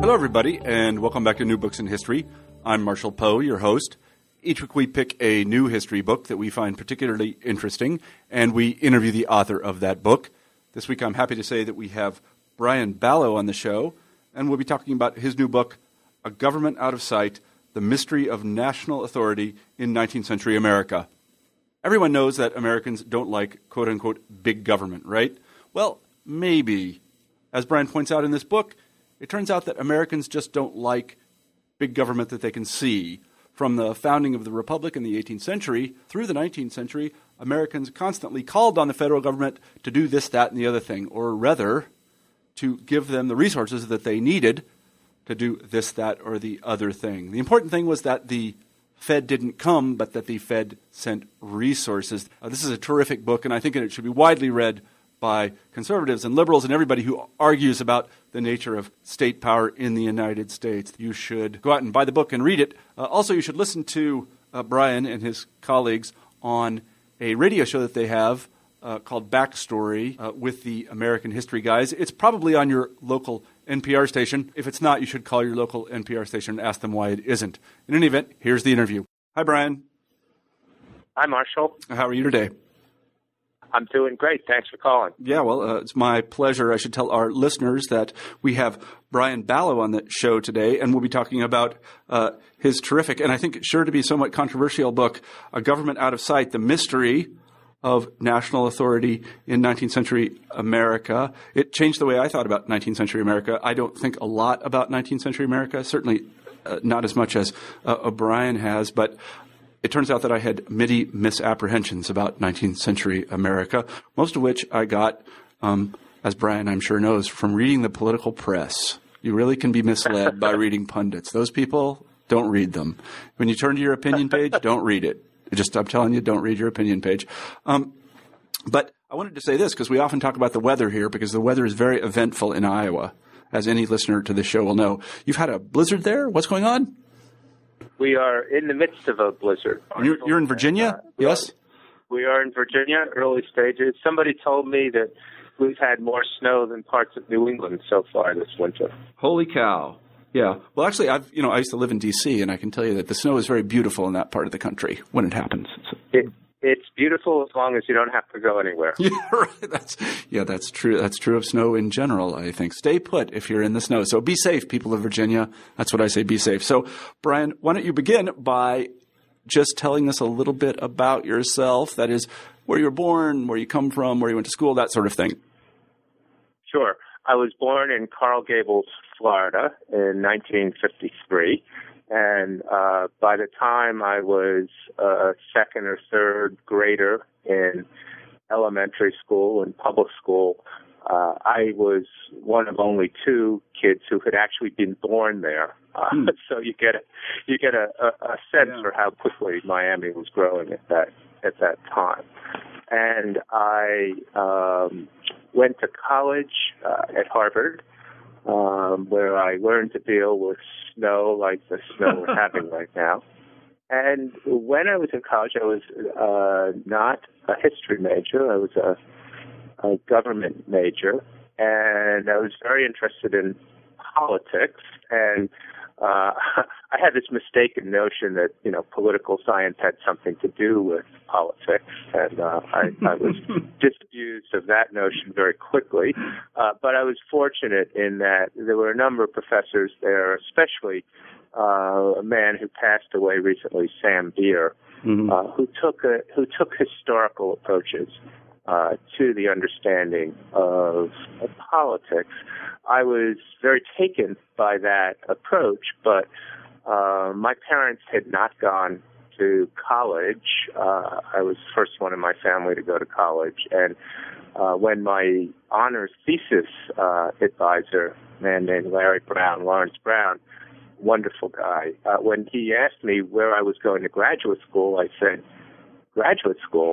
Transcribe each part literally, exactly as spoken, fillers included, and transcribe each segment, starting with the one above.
Hello, everybody, and welcome back to New Books in History. I'm Marshall Poe, your host. Each week we pick a new history book that we find particularly interesting, and we interview the author of that book. This week I'm happy to say that we have Brian Balogh on the show, and we'll be talking about his new book, A Government Out of Sight, The Mystery of National Authority in nineteenth Century America. Everyone knows that Americans don't like, quote-unquote, big government, right? Well, maybe. As Brian points out in this book, it turns out that Americans just don't like big government that they can see. From the founding of the Republic in the eighteenth century through the nineteenth century, Americans constantly called on the federal government to do this, that, and the other thing, or rather, to give them the resources that they needed to do this, that, or the other thing. The important thing was that the Fed didn't come, but that the Fed sent resources. Uh, this is a terrific book, and I think it should be widely read by conservatives and liberals and everybody who argues about the nature of state power in the United States. You should go out and buy the book and read it. Uh, also, you should listen to uh, Brian and his colleagues on a radio show that they have uh, called Backstory uh, with the American History Guys. It's probably on your local N P R station. If it's not, you should call your local N P R station and ask them why it isn't. In any event, here's the interview. Hi, Brian. Hi, Marshall. How are you today? I'm doing great. Thanks for calling. Yeah, well, uh, it's my pleasure. I should tell our listeners that we have Brian Balogh on the show today, and we'll be talking about uh, his terrific, and I think sure to be somewhat controversial book, A Government Out of Sight, The Mystery of National Authority in nineteenth Century America. It changed the way I thought about nineteenth Century America. I don't think a lot about nineteenth Century America, certainly uh, not as much as uh, O'Brien has, but it turns out that I had many misapprehensions about nineteenth century America, most of which I got, um, as Brian I'm sure knows, from reading the political press. You really can be misled by reading pundits. Those people, don't read them. When you turn to your opinion page, don't read it. Just, I'm telling you, don't read your opinion page. Um, but I wanted to say this because we often talk about the weather here because the weather is very eventful in Iowa, as any listener to this show will know. You've had a blizzard there? What's going on? We are in the midst of a blizzard. You're, you're in Virginia? Uh, yes? We are in Virginia, early stages. Somebody told me that we've had more snow than parts of New England so far this winter. Holy cow. Yeah. Well, actually, I've you know I used to live in D C, and I can tell you that the snow is very beautiful in that part of the country when it happens. It, it's beautiful as long as you don't have to go anywhere. Yeah, right. That's, yeah, that's true. That's true of snow in general, I think. Stay put if you're in the snow. So be safe, people of Virginia. That's what I say, be safe. So, Brian, why don't you begin by just telling us a little bit about yourself, that is, where you were born, where you come from, where you went to school, that sort of thing. Sure. I was born in Coral Gables, Florida in nineteen fifty-three. And uh, by the time I was a second or third grader in elementary school and public school, uh, I was one of only two kids who had actually been born there. Uh, hmm. So you get a, you get a, a, a sense yeah. for how quickly Miami was growing at that at that time. And I um, went to college uh, at Harvard, um, where I learned to deal with snow like the snow we're having right now. And when I was in college, I was uh, not a history major. I was a, a government major, and I was very interested in politics. And uh, I had this mistaken notion that, you know, political science had something to do with politics, and uh, I, I was disabused of that notion very quickly. Uh, but I was fortunate in that there were a number of professors there, especially uh, a man who passed away recently, Sam Beer, mm-hmm. uh, who took a, who took historical approaches uh, to the understanding of, of politics. I was very taken by that approach, but uh, my parents had not gone to college. Uh, I was the first one in my family to go to college, and uh, when my honors thesis uh, advisor, a man named Larry Brown, Lawrence Brown, wonderful guy, uh, when he asked me where I was going to graduate school, I said, graduate school?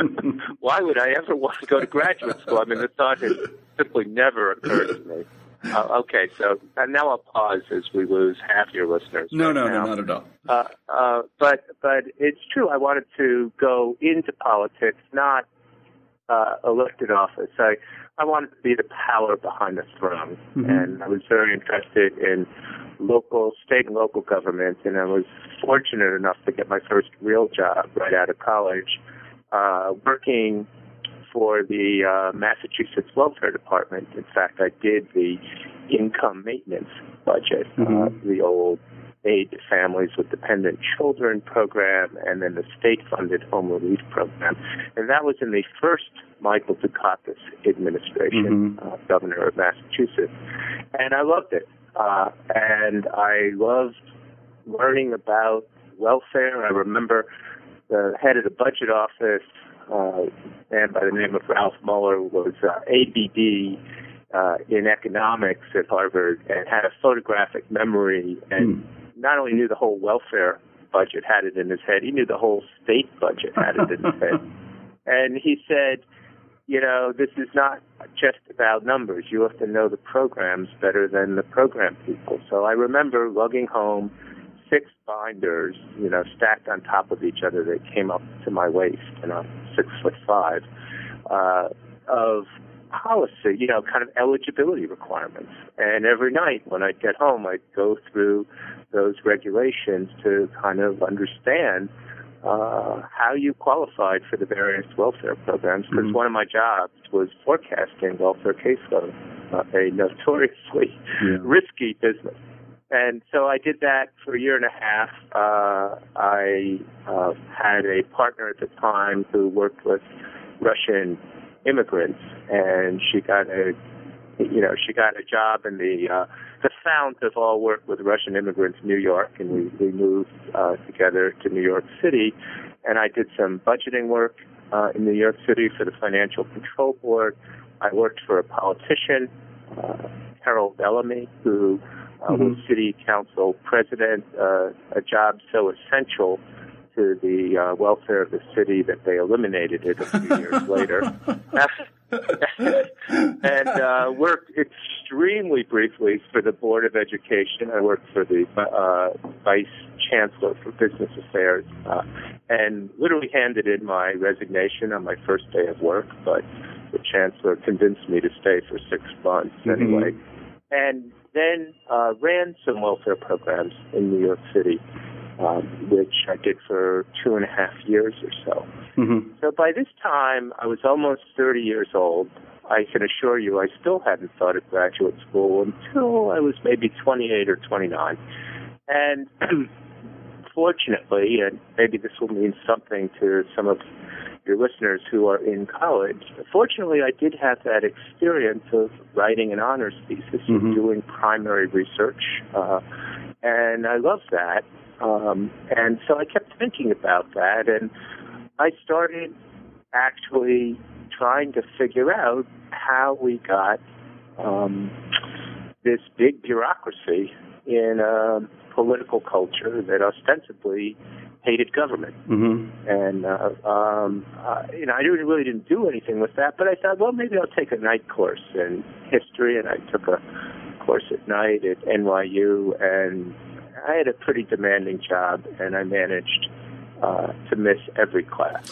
Why would I ever want to go to graduate school? I mean, the thought had simply never occurred to me. Uh, okay, so and now I'll pause as we lose half your listeners. No, right no, now. no, not at all. Uh, uh, but but it's true. I wanted to go into politics not uh, elected office. I, I wanted to be the power behind the throne, mm-hmm. and I was very interested in local, state and local government, and I was fortunate enough to get my first real job right out of college, uh, working for the uh, Massachusetts Welfare Department. In fact, I did the income maintenance budget, mm-hmm. uh, the old aid to families with dependent children program, and then the state-funded home relief program. And that was in the first Michael Dukakis administration, mm-hmm. uh, governor of Massachusetts. And I loved it. Uh, and I loved learning about welfare. I remember the head of the budget office, uh, a man by the name of Ralph Muller, was uh, A B D uh, in economics at Harvard and had a photographic memory and mm. not only knew the whole welfare budget, had it in his head, he knew the whole state budget had it in his head. And he said, you know, this is not just about numbers. You have to know the programs better than the program people. So I remember lugging home six binders, you know, stacked on top of each other that came up to my waist, and I'm six foot five, uh, of policy, you know, kind of eligibility requirements. And every night when I'd get home, I'd go through those regulations to kind of understand uh, how you qualified for the various welfare programs, because mm-hmm. one of my jobs was forecasting welfare caseload, uh, a notoriously yeah. risky business. And so I did that for a year and a half. Uh, I uh, had a partner at the time who worked with Russian immigrants, and she got a, you know, she got a job in the uh, the fount of all work with Russian immigrants, New York, and we we moved uh, together to New York City, and I did some budgeting work uh, in New York City for the Financial Control Board. I worked for a politician, uh, Harold Bellamy, who uh, mm-hmm. was city council president, uh, a job so essential to the uh, welfare of the city that they eliminated it a few years later. and uh, worked extremely briefly for the Board of Education. I worked for the uh, Vice Chancellor for Business Affairs uh, and literally handed in my resignation on my first day of work, but the Chancellor convinced me to stay for six months mm-hmm. anyway. And then uh, ran some welfare programs in New York City, um, which I did for two and a half years or so. Mm-hmm. So by this time, I was almost thirty years old. I can assure you I still hadn't thought of graduate school until I was maybe twenty-eight or twenty-nine. And fortunately, and maybe this will mean something to some of your listeners who are in college, fortunately I did have that experience of writing an honors thesis mm-hmm. and doing primary research, uh, and I loved that. Um, and so I kept thinking about that, and I started actually trying to figure out how we got um, this big bureaucracy in a political culture that ostensibly hated government. Mm-hmm. And, uh, um, uh, you know, I really, really didn't do anything with that, but I thought, well, maybe I'll take a night course in history, and I took a course at night at N Y U, and I had a pretty demanding job, and I managed uh, to miss every class.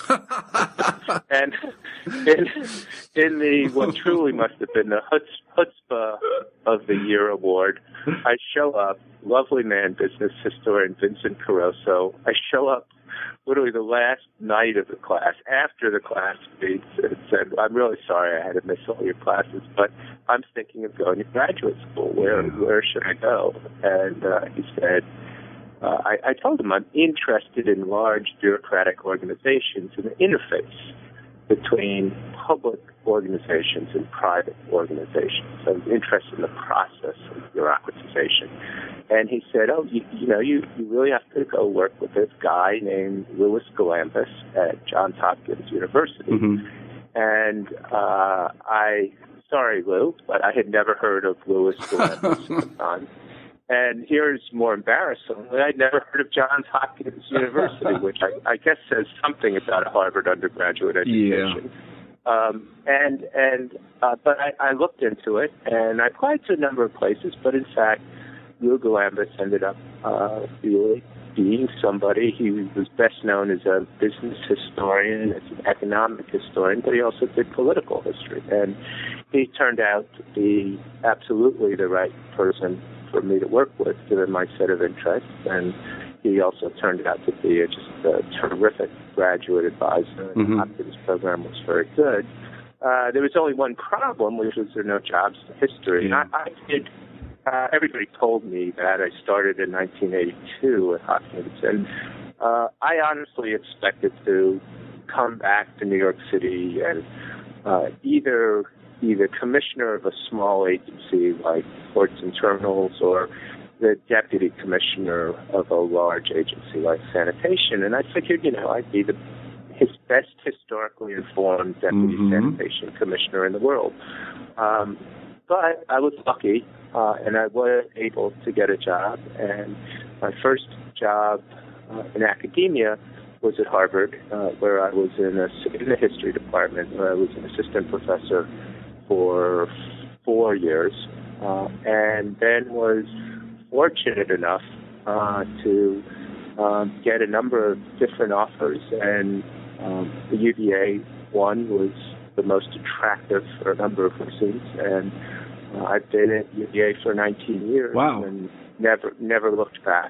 And in, in the, what truly must have been the chutzpah of the year award, I show up, lovely man, business historian Vincent Caroso. I show up literally the last night of the class, after the class meets, and said, I'm really sorry I had to miss all your classes, but I'm thinking of going to graduate school. Where where should I go? And uh, he said, uh, I, I told him I'm interested in large bureaucratic organizations and the interface between public organizations and private organizations. I was interested in the process of bureaucratization. And he said, oh, you, you know, you, you really have to go work with this guy named Louis Galambos at Johns Hopkins University. Mm-hmm. And uh, I, sorry, Lou, but I had never heard of Louis Galambos at the time. And here's more embarrassing, I'd never heard of Johns Hopkins University, which I, I guess says something about a Harvard undergraduate education. Yeah. Um, and and uh, but I, I looked into it, and I applied to a number of places, but in fact, Lou Galambos ended up uh, really being somebody. He was best known as a business historian, as an economic historian, but he also did political history. And he turned out to be absolutely the right person for me to work with, given my set of interests. And he also turned out to be a, just a terrific graduate advisor. And mm-hmm. the Hopkins program was very good. Uh, there was only one problem, which was there were no jobs in history. Yeah. And I, I did... Uh, everybody told me that. I started in nineteen eighty-two at Hopkins, and uh, I honestly expected to come back to New York City and uh, either either commissioner of a small agency like Ports and Terminals or the deputy commissioner of a large agency like Sanitation. And I figured, you know, I'd be the his best historically informed deputy mm-hmm. sanitation commissioner in the world. Um, but I was lucky. Uh, and I was able to get a job, and my first job uh, in academia was at Harvard, uh, where I was in, a, in the history department, where I was an assistant professor for four years, uh, and then was fortunate enough uh, to um, get a number of different offers, and um, the U V A one was the most attractive for a number of reasons, and Uh, I've been at U V A for nineteen years wow. and never never looked back.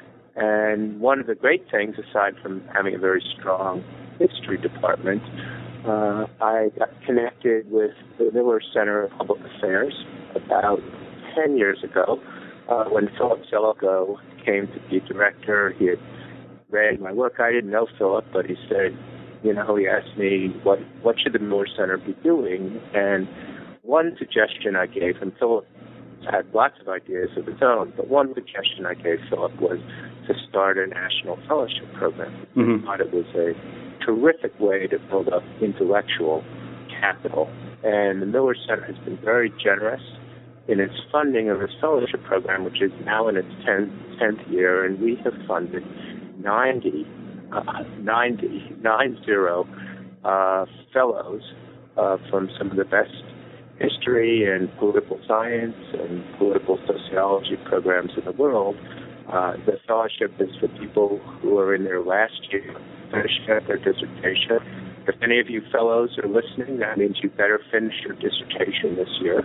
And one of the great things, aside from having a very strong history department, uh, I got connected with the Miller Center of Public Affairs about ten years ago uh, when Philip Zelikow came to be director. He had read my work. I didn't know Philip, but he said, you know, he asked me, what, what should the Miller Center be doing? And one suggestion I gave him, Philip had lots of ideas of his own, but one suggestion I gave Philip was to start a national fellowship program. Mm-hmm. I thought it was a terrific way to build up intellectual capital. And the Miller Center has been very generous in its funding of its fellowship program, which is now in its tenth year, and we have funded ninety, uh, ninety, nine zero uh, fellows uh, from some of the best history and political science and political sociology programs in the world. Uh, the fellowship is for people who are in their last year, finishing up their dissertation. If any of you fellows are listening, that means you better finish your dissertation this year.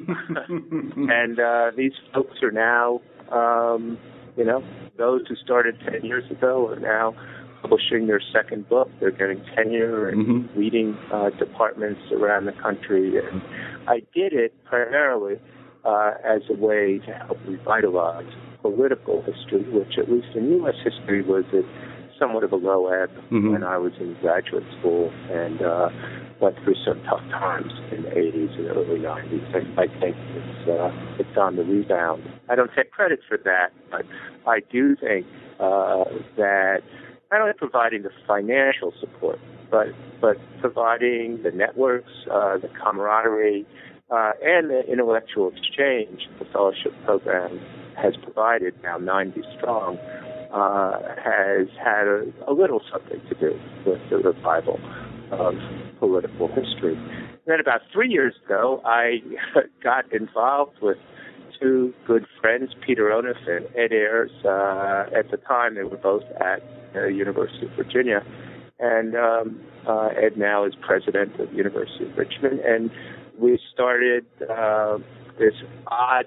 And uh, these folks are now, um, you know, those who started ten years ago are now publishing their second book. They're getting tenure and mm-hmm. leading uh, departments around the country. And I did it primarily uh, as a way to help revitalize political history, which at least in U S history was at somewhat of a low ebb mm-hmm. when I was in graduate school and uh, went through some tough times in the eighties and early nineties. I, I think it's, uh, it's on the rebound. I don't take credit for that, but I do think uh, that not only providing the financial support, but but providing the networks, uh, the camaraderie, uh, and the intellectual exchange the fellowship program has provided, now ninety strong, uh, has had a, a little something to do with the revival of political history. And then about three years ago, I got involved with two good friends, Peter Onuf and Ed Ayers. Uh, at the time, they were both at the University of Virginia. And um, uh, Ed now is president of the University of Richmond. And we started uh, this odd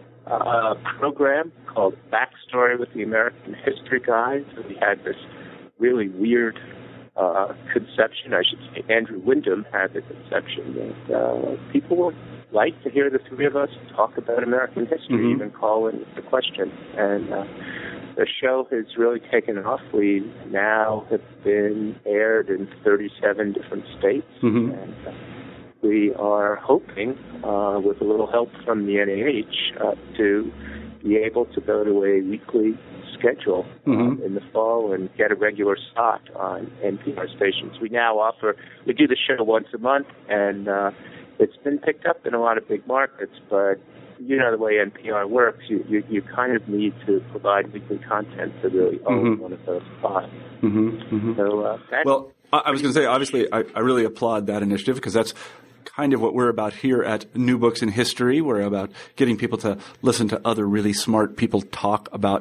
uh, program called Backstory with the American History Guide. So we had this really weird uh, conception, I should say. Andrew Wyndham had the conception that uh, people would like to hear the three of us talk about American history, mm-hmm. even call in the question. And uh, the show has really taken off. We now have been aired in thirty-seven different states, mm-hmm. and uh, we are hoping, uh, with a little help from the N A H, uh, to be able to go to a weekly schedule mm-hmm. uh, in the fall and get a regular slot on N P R stations. We now offer, we do the show once a month, and uh, it's been picked up in a lot of big markets, but you know the way N P R works, you, you, you kind of need to provide weekly content to really own mm-hmm. one of those spots. Mm-hmm. Mm-hmm. So, uh, that's well, I was going to say, obviously, I, I really applaud that initiative because that's kind of what we're about here at New Books in History. We're about getting people to listen to other really smart people talk about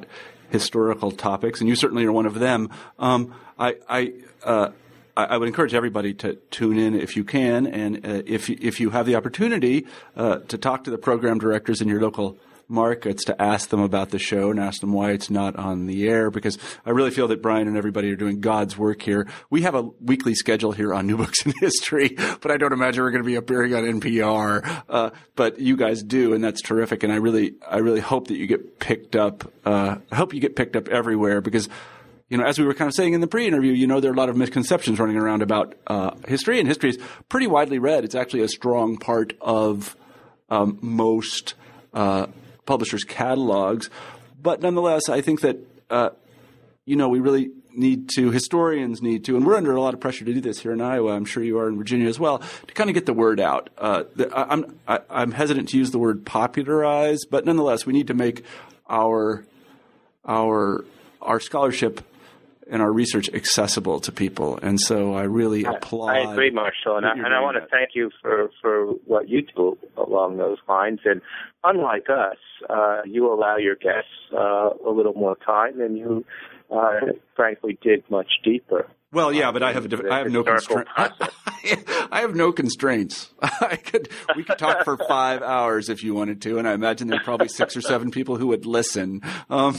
historical topics, and you certainly are one of them. Um, I, I, uh, I would encourage everybody to tune in if you can, and uh, if if you have the opportunity uh, to talk to the program directors in your local markets, to ask them about the show and ask them why it's not on the air, because I really feel that Brian and everybody are doing God's work here. We have a weekly schedule here on New Books in History, but I don't imagine we're going to be appearing on N P R. Uh, but you guys do, and that's terrific. And I really, I really hope that you get picked up. Uh, I hope you get picked up everywhere, because, you know, as we were kind of saying in the pre-interview, you know, there are a lot of misconceptions running around about uh, history, and history is pretty widely read. It's actually a strong part of um, most uh publishers' catalogs. But nonetheless, I think that, uh, you know, we really need to, historians need to, and we're under a lot of pressure to do this here in Iowa, I'm sure you are in Virginia as well, to kind of get the word out. Uh, the, I, I'm, I, I'm hesitant to use the word popularize, but nonetheless, we need to make our, our, our scholarship and our research accessible to people. And so I really I, applaud. I agree, Marshall, and I, and I want to thank you for, for what you do along those lines. And unlike us, uh, you allow your guests uh, a little more time, and you, uh, frankly, dig much deeper. Well, yeah, but I have a different, I have no constraints. I have no constraints. I could, we could talk for five hours if you wanted to, and I imagine there are probably six or seven people who would listen. Um,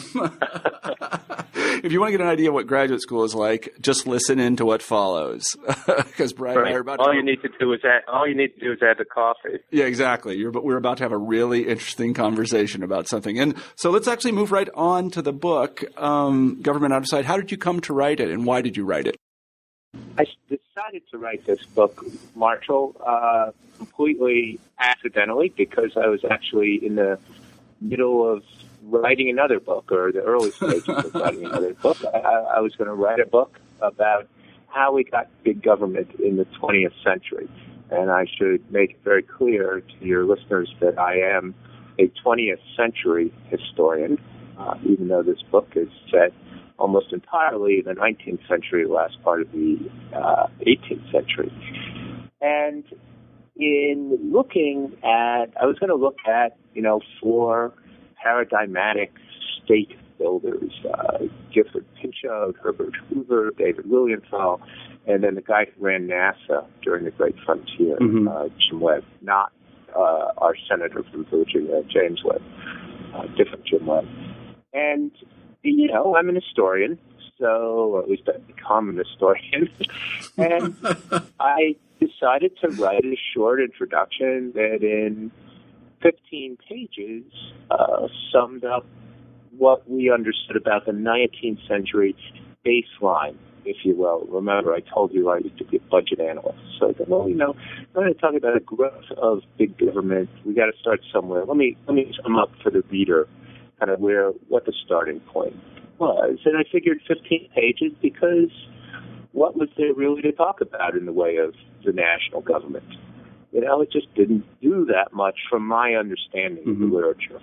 if you want to get an idea of what graduate school is like, just listen in to what follows. Because Brian right. and I are about all to you need to do is add, all you need to do is add the coffee. Yeah, exactly. You're, but we're about to have a really interesting conversation about something, and so let's actually move right on to the book, um, Government Out of Sight. How did you come to write it, and why did you write it? I decided to write this book, Marshall, uh, completely accidentally, because I was actually in the middle of writing another book, or the early stages of writing another book. I, I was going to write a book about how we got big government in the twentieth century. And I should make it very clear to your listeners that I am a twentieth century historian, uh, even though this book is set almost entirely in the nineteenth century, the last part of the uh, eighteenth century. And in looking at, I was going to look at, you know, four paradigmatic state builders, uh, Gifford Pinchot, Herbert Hoover, David Lilienthal, and then the guy who ran NASA during the Great Frontier, mm-hmm. uh, Jim Webb, not uh, our senator from Virginia, James Webb, uh, different Jim Webb. And you know, I'm an historian, so or at least I've become an historian. And I decided to write a short introduction that in fifteen pages uh, summed up what we understood about the nineteenth century baseline, if you will. Remember, I told you I used to be a budget analyst. So I thought, well, you know, I'm going to talk about the growth of big government. We got to start somewhere. Let me let me sum up for the reader kind of where, what the starting point was. And I figured fifteen pages, because what was there really to talk about in the way of the national government? You know, it just didn't do that much from my understanding mm-hmm. of the literature.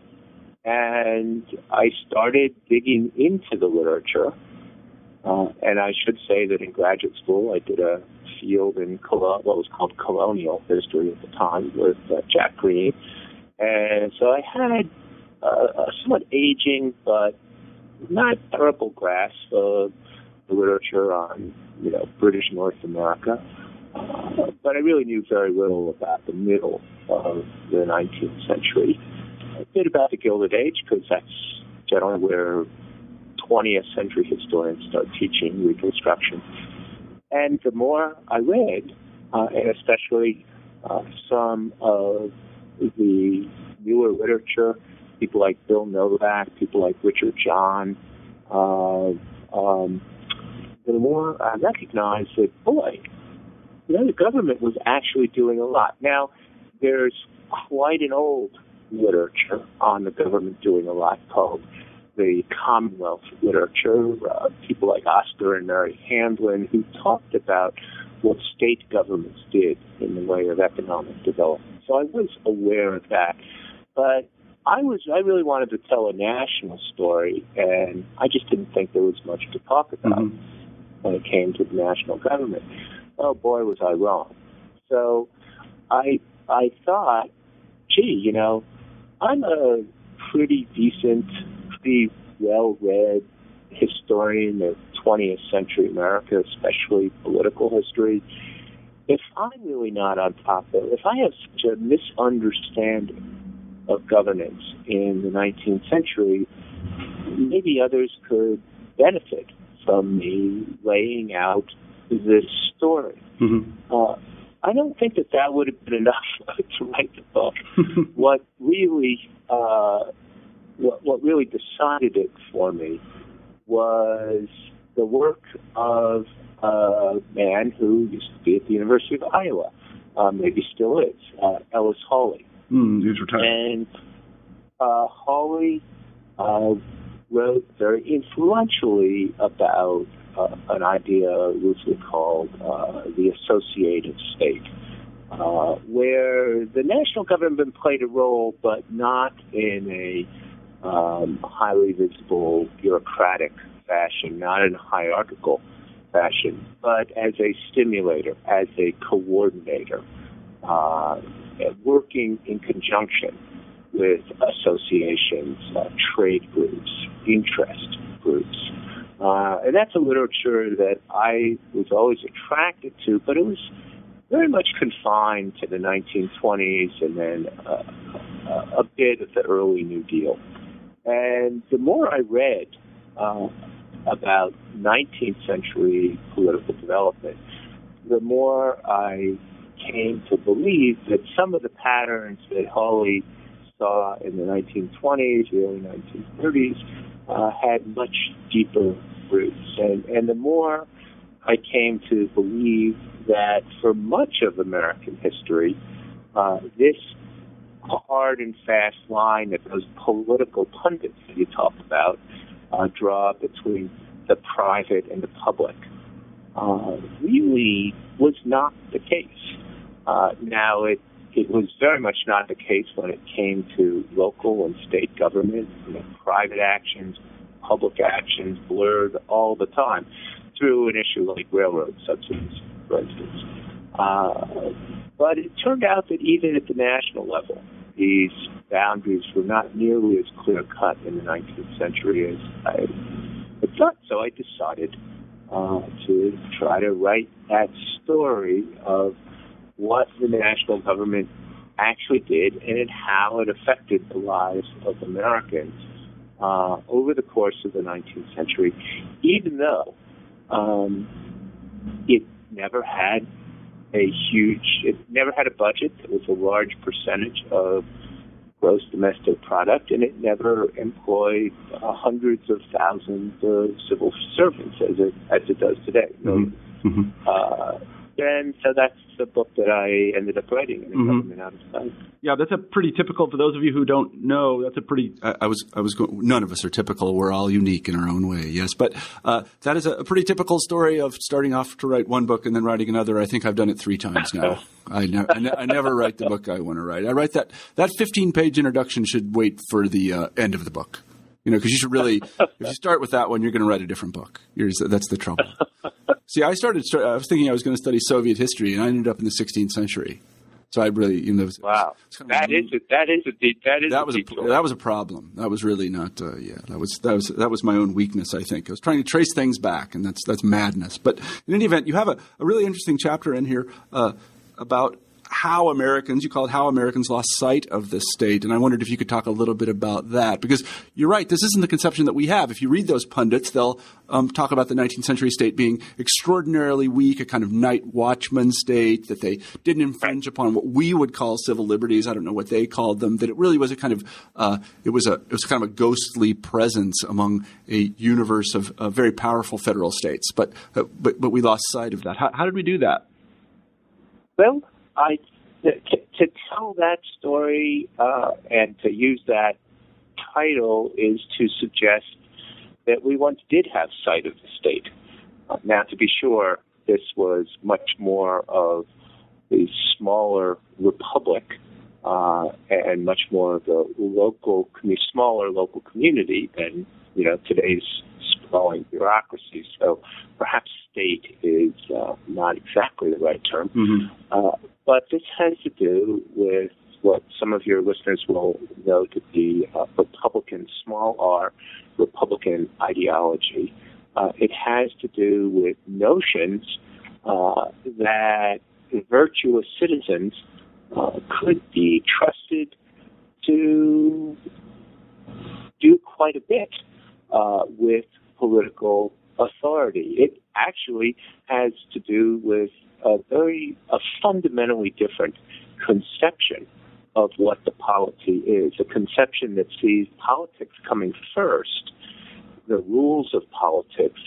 And I started digging into the literature. Uh, and I should say that in graduate school, I did a field in colo- what was called colonial history at the time with uh, Jack Green. And so I had Uh, a somewhat aging but not terrible grasp of the literature on, you know, British North America. Uh, but I really knew very little about the middle of the nineteenth century. A bit about the Gilded Age, because that's generally where twentieth century historians start teaching Reconstruction. And the more I read, uh, and especially uh, some of the newer literature, people like Bill Novak, people like Richard John, uh, um, the more I recognized that, boy, you know, the government was actually doing a lot. Now, there's quite an old literature on the government doing a lot called the Commonwealth literature. Uh, people like Oscar and Mary Handlin, who talked about what state governments did in the way of economic development. So I was aware of that. But I was I really wanted to tell a national story, and I just didn't think there was much to talk about mm-hmm. when it came to the national government. Oh boy, was I wrong. So I I thought, gee, you know, I'm a pretty decent, pretty well-read historian of twentieth century America, especially political history, if I'm really not on top of it, if I have such a misunderstanding of governance in the nineteenth century, maybe others could benefit from me laying out this story. Mm-hmm. Uh, I don't think that that would have been enough to write the book. What really, uh, what, what really decided it for me was the work of a man who used to be at the University of Iowa, uh, maybe still is, uh, Ellis Hawley. Mm, he's retired. And uh, Hawley uh, wrote very influentially about uh, an idea loosely called uh, the associative state, uh, where the national government played a role, but not in a um, highly visible bureaucratic fashion, not in a hierarchical fashion, but as a stimulator, as a coordinator, uh, working in conjunction with associations, uh, trade groups, interest groups. Uh, and that's a literature that I was always attracted to, but it was very much confined to the nineteen twenties and then uh, a bit of the early New Deal. And the more I read uh, about nineteenth century political development, the more I came to believe that some of the patterns that Hawley saw in the nineteen twenties, early nineteen thirties, uh, had much deeper roots. And, and the more I came to believe that for much of American history, uh, this hard and fast line that those political pundits that you talk about uh, draw between the private and the public uh, really was not the case. Uh, now, it, it was very much not the case when it came to local and state government. You know, private actions, public actions blurred all the time through an issue like railroad subsidies, for instance. Uh, but it turned out that even at the national level, these boundaries were not nearly as clear-cut in the nineteenth century as I had thought. So I decided uh, to try to write that story of what the national government actually did and how it affected the lives of Americans uh, over the course of the nineteenth century, even though um, it never had a huge, it never had a budget that was a large percentage of gross domestic product, and it never employed uh, hundreds of thousands of civil servants as it as it does today. Mm-hmm. Mm-hmm. Uh, and so that's the book that I ended up writing, in the mm-hmm. Government Out of Sight. Yeah, that's a pretty typical. For those of you who don't know, that's a pretty. I, I was. I was. Going, none of us are typical. We're all unique in our own way. Yes, but uh, that is a, a pretty typical story of starting off to write one book and then writing another. I think I've done it three times now. I, ne- I, ne- I never write the book I want to write. I write that that fifteen-page introduction should wait for the uh, end of the book. You know, because you should really. If you start with that one, you're going to write a different book. You're, that's the trouble. See, I started. I was thinking I was going to study Soviet history, and I ended up in the sixteenth century. So I really, you know, was, wow, kind of that is a, that is a deep that is that a was deep a, that was a problem. That was really not. Uh, yeah, that was that was that was my own weakness. I think I was trying to trace things back, and that's that's madness. But in any event, you have a, a really interesting chapter in here uh, about how Americans, you call it how Americans lost sight of this state. And I wondered if you could talk a little bit about that, because you're right, this isn't the conception that we have. If you read those pundits, they'll um, talk about the nineteenth century state being extraordinarily weak, a kind of night watchman state, that they didn't infringe upon what we would call civil liberties. I don't know what they called them, that it really was a kind of, uh, it was a, it was kind of a ghostly presence among a universe of uh, very powerful federal states. But, uh, but, but we lost sight of that. How, how did we do that? Well, I to, to tell that story uh, and to use that title is to suggest that we once did have sight of the state. Uh, now, to be sure, this was much more of a smaller republic uh, and much more of a local, smaller local community than you know today's sprawling bureaucracy. So perhaps state is uh, not exactly the right term. Mm-hmm. Uh, but this has to do with what some of your listeners will know to be uh, Republican, small r, Republican ideology. Uh, it has to do with notions uh, that virtuous citizens uh, could be trusted to do quite a bit uh, with political authority. It actually has to do with a very a fundamentally different conception of what the polity is, a conception that sees politics coming first, the rules of politics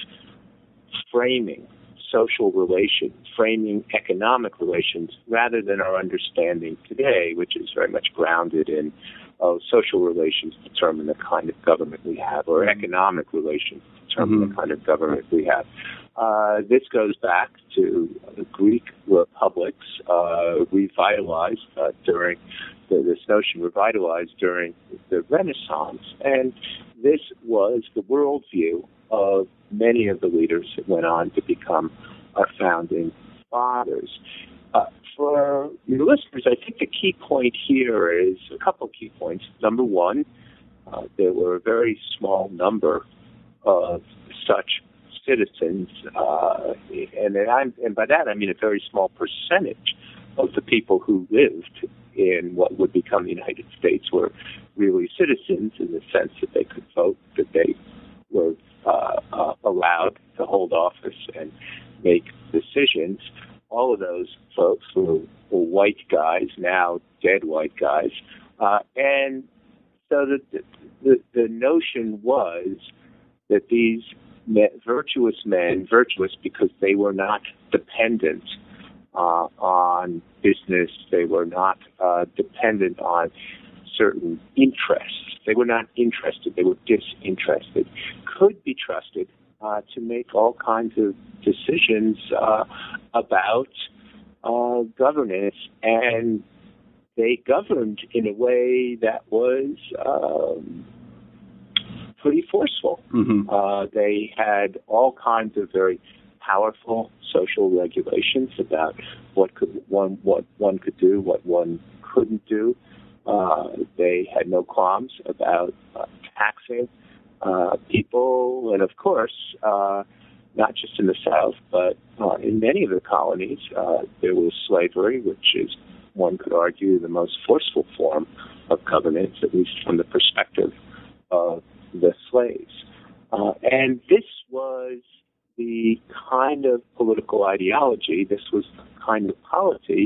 framing social relations, framing economic relations, rather than our understanding today, which is very much grounded in oh, social relations determine the kind of government we have, or economic relations determine mm-hmm. the kind of government we have. Uh, this goes back to the Greek republics, uh, revitalized uh, during the, this notion revitalized during the Renaissance, and this was the worldview of many of the leaders that went on to become our founding fathers. Uh, for your listeners, I think the key point here is a couple of key points. Number one, uh, there were a very small number of such citizens, uh, and, I'm, and by that I mean a very small percentage of the people who lived in what would become the United States were really citizens in the sense that they could vote, that they were uh, uh, allowed to hold office and make decisions. All of those folks were, were white guys, now dead white guys, uh, and so the, the the notion was that these men, virtuous men, virtuous because they were not dependent uh, on business, they were not uh, dependent on certain interests. They were not interested, they were disinterested, could be trusted uh, to make all kinds of decisions uh, about uh, governance, and they governed in a way that was um, pretty forceful. Mm-hmm. Uh, they had all kinds of very powerful social regulations about what could one what one could do, what one couldn't do. Uh, they had no qualms about uh, taxing uh, people, and of course, uh, not just in the South, but uh, in many of the colonies, uh, there was slavery, which is, one could argue, the most forceful form of governance, at least from the perspective of the slaves. Uh, and this was the kind of political ideology, this was the kind of polity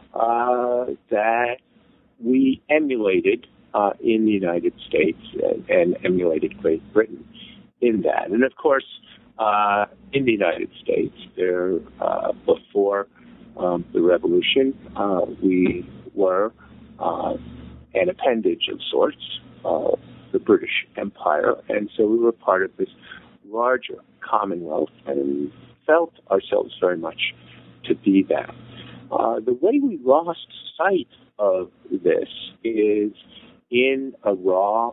uh, that we emulated uh, in the United States and, and emulated Great Britain in that. And of course, uh, in the United States, there uh, before um, the Revolution, uh, we were uh, an appendage of sorts of the British Empire, and so we were part of this larger Commonwealth and felt ourselves very much to be that. Uh, the way we lost sight of this is in a raw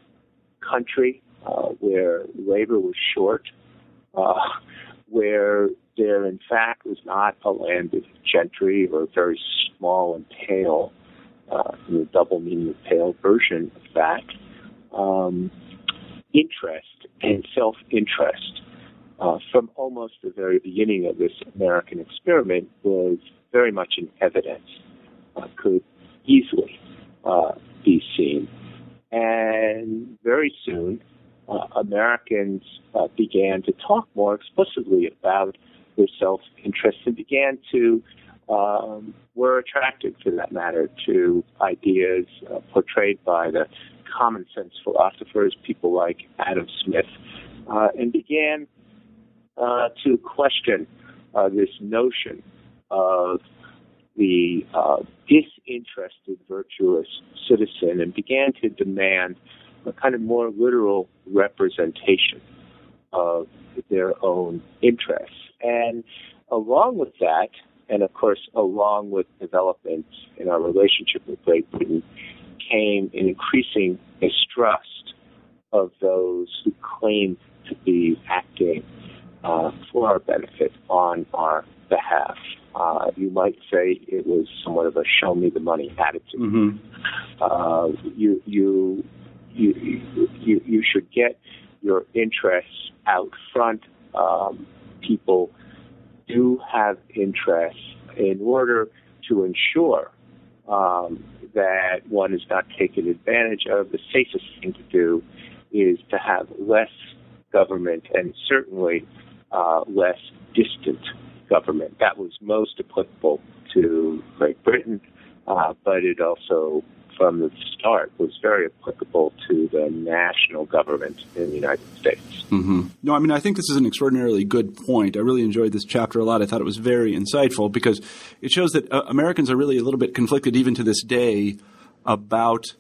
country uh, where labor was short, uh, where there in fact was not a landed gentry or a very small and pale, uh, in the double meaning of pale version of that, um, interest and self-interest uh, from almost the very beginning of this American experiment was very much in evidence, uh, could easily uh, be seen. And very soon, uh, Americans uh, began to talk more explicitly about their self-interest and began to, um, were attracted, for that matter, to ideas uh, portrayed by the common sense philosophers, people like Adam Smith, uh, and began uh, to question uh, this notion of the uh, disinterested, virtuous citizen, and began to demand a kind of more literal representation of their own interests. And along with that, and of course along with developments in our relationship with Great Britain, came an increasing mistrust of those who claimed to be acting uh, for our benefit, on our behalf. Uh, you might say it was somewhat of a show me the money attitude. Mm-hmm. Uh, you, you, you, you, you should get your interests out front. Um, people do have interests in order to ensure um, that one is not taken advantage of. The safest thing to do is to have less government and certainly uh, less distant government. That was most applicable to Great Britain, uh, but it also, from the start, was very applicable to the national government in the United States. Mm-hmm. No, I mean, I think this is an extraordinarily good point. I really enjoyed this chapter a lot. I thought it was very insightful because it shows that uh, Americans are really a little bit conflicted even to this day about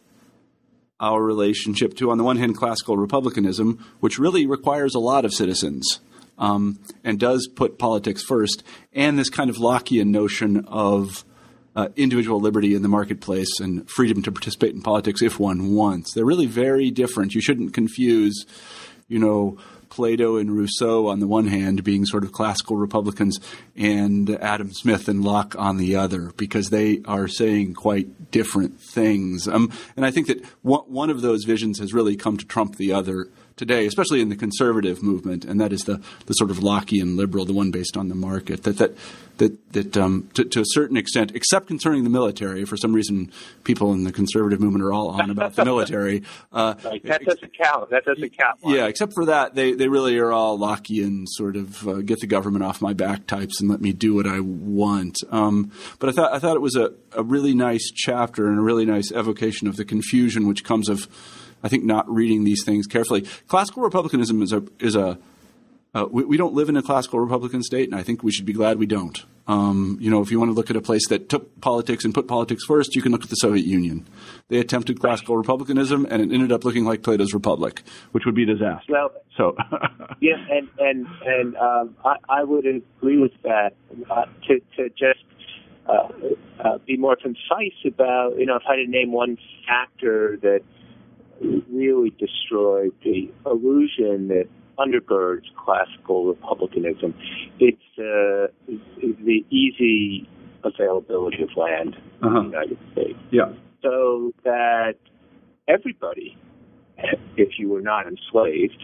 our relationship to, on the one hand, classical republicanism, which really requires a lot of citizens um, and does put politics first, and this kind of Lockean notion of uh, individual liberty in the marketplace and freedom to participate in politics if one wants. They're really very different. You shouldn't confuse, you know, Plato and Rousseau on the one hand being sort of classical Republicans and Adam Smith and Locke on the other, because they are saying quite different things. Um, and I think that one of those visions has really come to trump the other today, especially in the conservative movement, and that is the, the sort of Lockean liberal, the one based on the market. That that that that um, to, to a certain extent, except concerning the military, for some reason, people in the conservative movement are all on about the military. Uh, like, that doesn't count. That doesn't count. Yeah, except for that, they they really are all Lockean, sort of uh, get the government off my back types and let me do what I want. Um, but I thought I thought it was a, a really nice chapter and a really nice evocation of the confusion which comes of, I think, not reading these things carefully. Classical republicanism is a is a uh, we, we don't live in a classical republican state, and I think we should be glad we don't. Um, you know, if you want to look at a place that took politics and put politics first, you can look at the Soviet Union. They attempted classical republicanism, and it ended up looking like Plato's Republic, which would be a disaster. Well, so yeah, and and and um, I, I would agree with that. Uh, to to just uh, uh, be more concise about, you know, if I had to name one factor that really destroyed the illusion that undergirds classical republicanism, it's uh, the easy availability of land uh-huh. in the United States. Yeah. So that everybody, if you were not enslaved,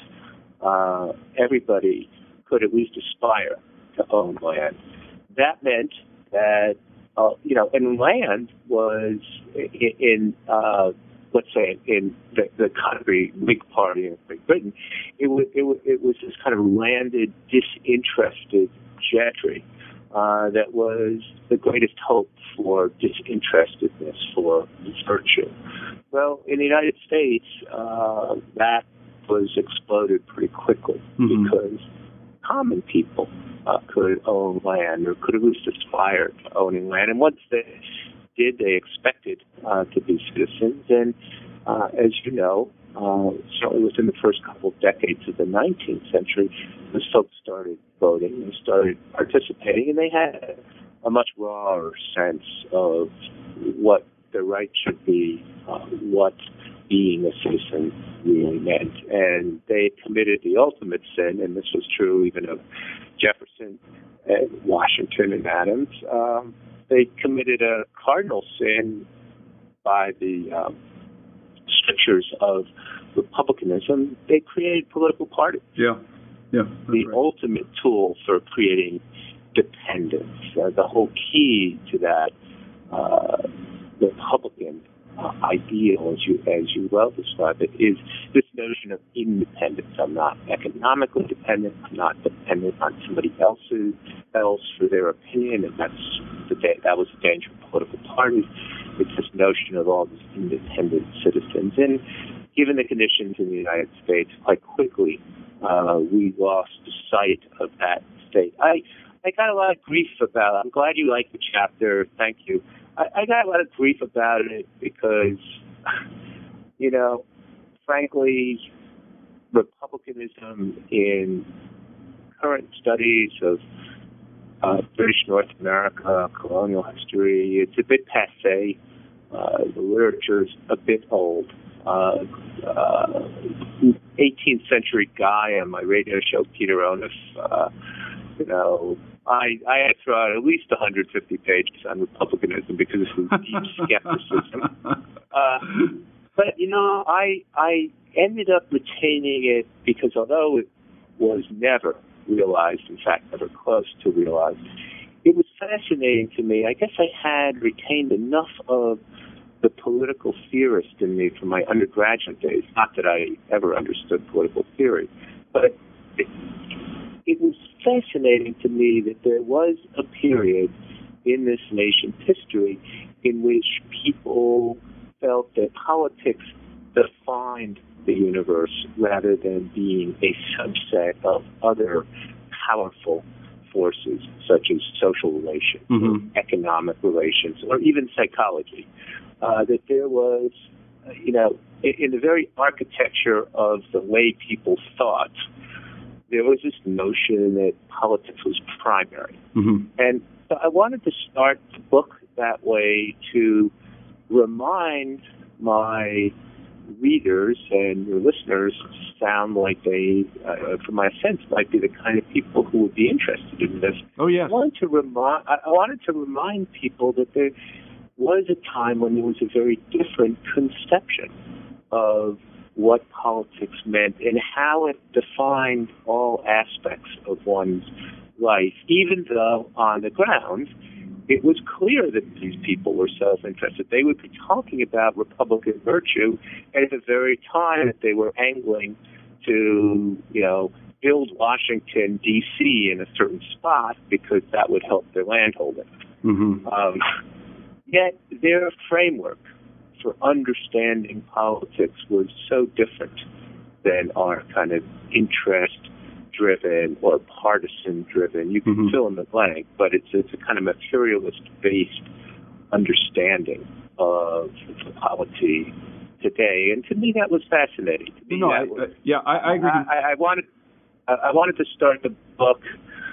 uh, everybody could at least aspire to own land. That meant that, uh, you know, and land was in, in uh, let's say, in the, the country, Whig Party in Great Britain, it was, it was, it was this kind of landed, disinterested gentry uh, that was the greatest hope for disinterestedness, for virtue. Well, in the United States, uh, that was exploded pretty quickly mm-hmm. because common people uh, could own land or could at least aspire to owning land. And once they did, they expected uh, to be citizens. And uh, as you know, uh, certainly within the first couple of decades of the nineteenth century, those folks started voting and started participating, and they had a much rawer sense of what their rights should be, uh, what being a citizen really meant. And they committed the ultimate sin, and this was true even of Jefferson and Washington and Adams. Um, They committed a cardinal sin by the um, strictures of republicanism. They created political parties. Yeah, yeah. The right. ultimate tool for creating dependence. Uh, the whole key to that uh, Republican uh, ideal, as you as you well describe it, is this notion of independence. I'm not economically dependent. I'm not dependent on somebody else's else for their opinion, and that's the da- that was the danger of political parties. It's this notion of all these independent citizens, and given the conditions in the United States, quite quickly uh, we lost sight of that state. I I got a lot of grief about it. I'm glad you liked the chapter. Thank you. I, I got a lot of grief about it because, you know, frankly, republicanism in current studies of uh, British North America, colonial history, it's a bit passé. Uh, the literature's a bit old. Uh, uh, eighteenth century guy on my radio show, Peter Onuf, uh, you know, I, I had to throw out at least one hundred fifty pages on republicanism because of deep skepticism. Uh, but, you know, I I ended up retaining it because although it was never realized, in fact, never close to realized, it was fascinating to me. I guess I had retained enough of the political theorist in me from my undergraduate days. Not that I ever understood political theory, but it, it was fascinating to me that there was a period in this nation's history in which people felt that politics defined the universe rather than being a subset of other powerful forces such as social relations, mm-hmm. economic relations, or even psychology. Uh, that there was, uh, you know, in, in the very architecture of the way people thought, there was this notion that politics was primary. Mm-hmm. And so I wanted to start the book that way to remind my readers and your listeners sound like they, uh, from my sense, might be the kind of people who would be interested in this. Oh, yeah. I wanted to remind, I wanted to remind people that there was a time when there was a very different conception of what politics meant and how it defined all aspects of one's life, even though on the ground it was clear that these people were self-interested. They would be talking about Republican virtue at the very time that they were angling to, you know, build Washington, D C in a certain spot because that would help their landholding. Mm-hmm. Um, yet their framework for understanding politics was so different than our kind of interest-driven or partisan-driven. You can mm-hmm. fill in the blank, but it's it's a kind of materialist-based understanding of the polity today. And to me, that was fascinating. To me, no, that I, was, uh, yeah, I, I agree. I, I wanted I, I wanted to start the book.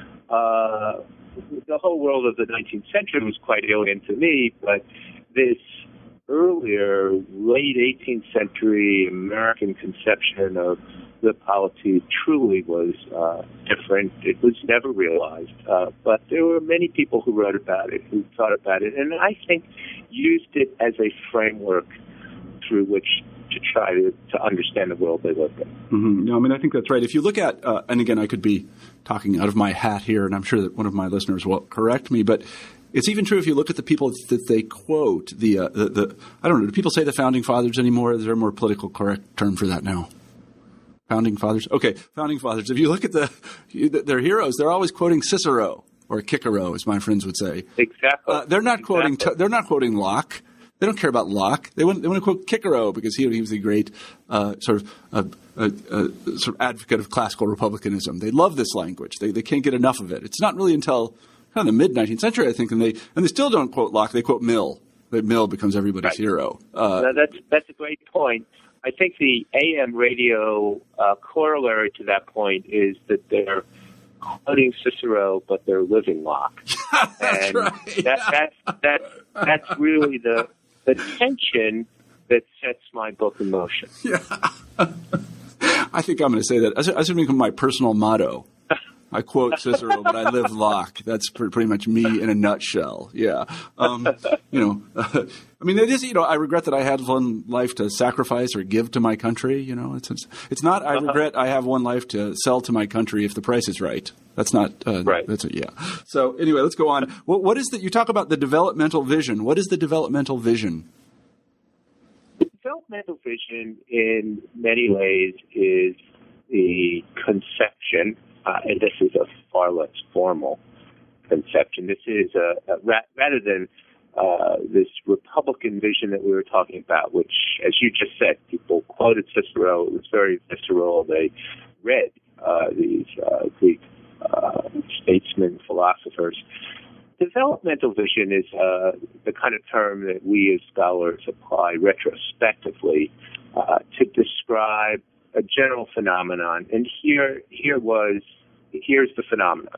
Uh, the whole world of the nineteenth century was quite alien to me, but this earlier, late eighteenth century American conception of the polity truly was uh, different. It was never realized, uh, but there were many people who wrote about it, who thought about it, and I think used it as a framework through which to try to, to understand the world they lived in. Mm-hmm. No, I mean, I think that's right. If you look at, uh, and again, I could be talking out of my hat here, and I'm sure that one of my listeners will correct me, but it's even true if you look at the people that they quote, the, uh, the, the I don't know, do people say the Founding Fathers anymore? Is there a more political correct term for that now? Founding Fathers? Okay, Founding Fathers. If you look at the their heroes, they're always quoting Cicero or Cicero, as my friends would say. Exactly. Uh, they're not exactly. quoting. They're not quoting Locke. They don't care about Locke. They want, they want to quote Cicero because he, he was the great uh, sort of uh, uh, uh, sort of advocate of classical republicanism. They love this language. They they can't get enough of it. It's not really until kind of the mid nineteenth century, I think, and they and they still don't quote Locke. They quote Mill. That Mill becomes everybody's right. hero. Uh, no, that's that's a great point. I think the A M radio uh, corollary to that point is that they're quoting Cicero, but they're living Locke. That's and right. That, that's that's that's really the the tension that sets my book in motion. Yeah. I think I'm going to say that. That's going to become my personal motto. I quote Cicero, but I live Locke. That's pretty much me in a nutshell. Yeah. Um, you know, uh, I mean, it is, you know, I regret that I had one life to sacrifice or give to my country. You know, it's, it's, it's not, I regret I have one life to sell to my country if the price is right. That's not, uh, right. That's a, yeah. So anyway, let's go on. What, what is the, you talk about the developmental vision. What is the developmental vision? The developmental vision in many ways is the conception. Uh, and this is a far less formal conception. This is a, a ra- rather than uh, this Republican vision that we were talking about, which, as you just said, people quoted Cicero. It was very visceral. They read uh, these uh, Greek uh, statesmen, philosophers. Developmental vision is uh, the kind of term that we as scholars apply retrospectively uh, to describe a general phenomenon, and here here was here's the phenomenon.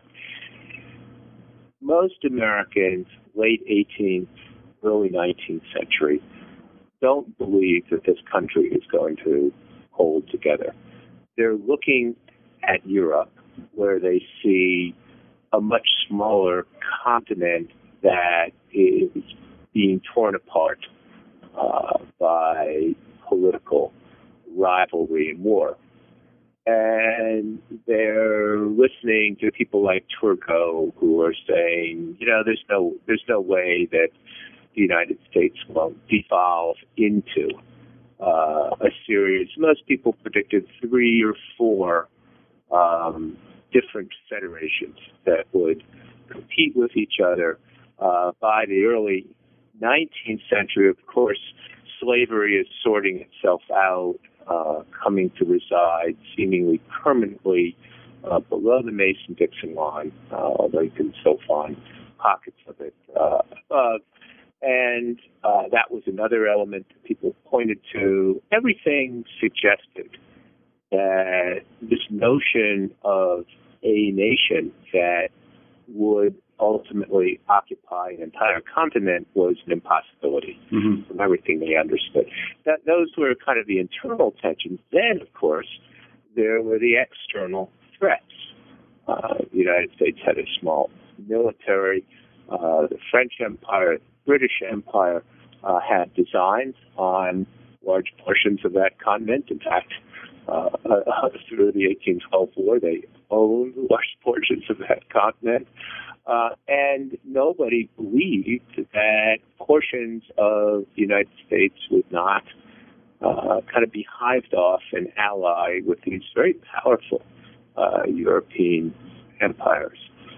Most Americans, late eighteenth, early nineteenth century, don't believe that this country is going to hold together. They're looking at Europe, where they see a much smaller continent that is being torn apart uh, by political rivalry and war. And they're listening to people like Turgot, who are saying, you know, there's no there's no way that the United States will devolve into uh, a series. Most people predicted three or four um, different federations that would compete with each other. Uh, by the early nineteenth century, of course, slavery is sorting itself out, uh, coming to reside seemingly permanently uh, below the Mason-Dixon line, uh, although you can still find pockets of it uh, above. And uh, that was another element that people pointed to. Everything suggested that this notion of a nation that would ultimately occupy an entire continent was an impossibility mm-hmm. from everything they understood. That those were kind of the internal tensions. Then, of course, there were the external threats. Uh, the United States had a small military. Uh, the French Empire, British Empire uh, had designs on large portions of that continent. In fact, uh, uh, through the eighteen twelve war, they owned large portions of that continent. Uh, and nobody believed that portions of the United States would not uh, kind of be hived off and ally with these very powerful uh, European empires.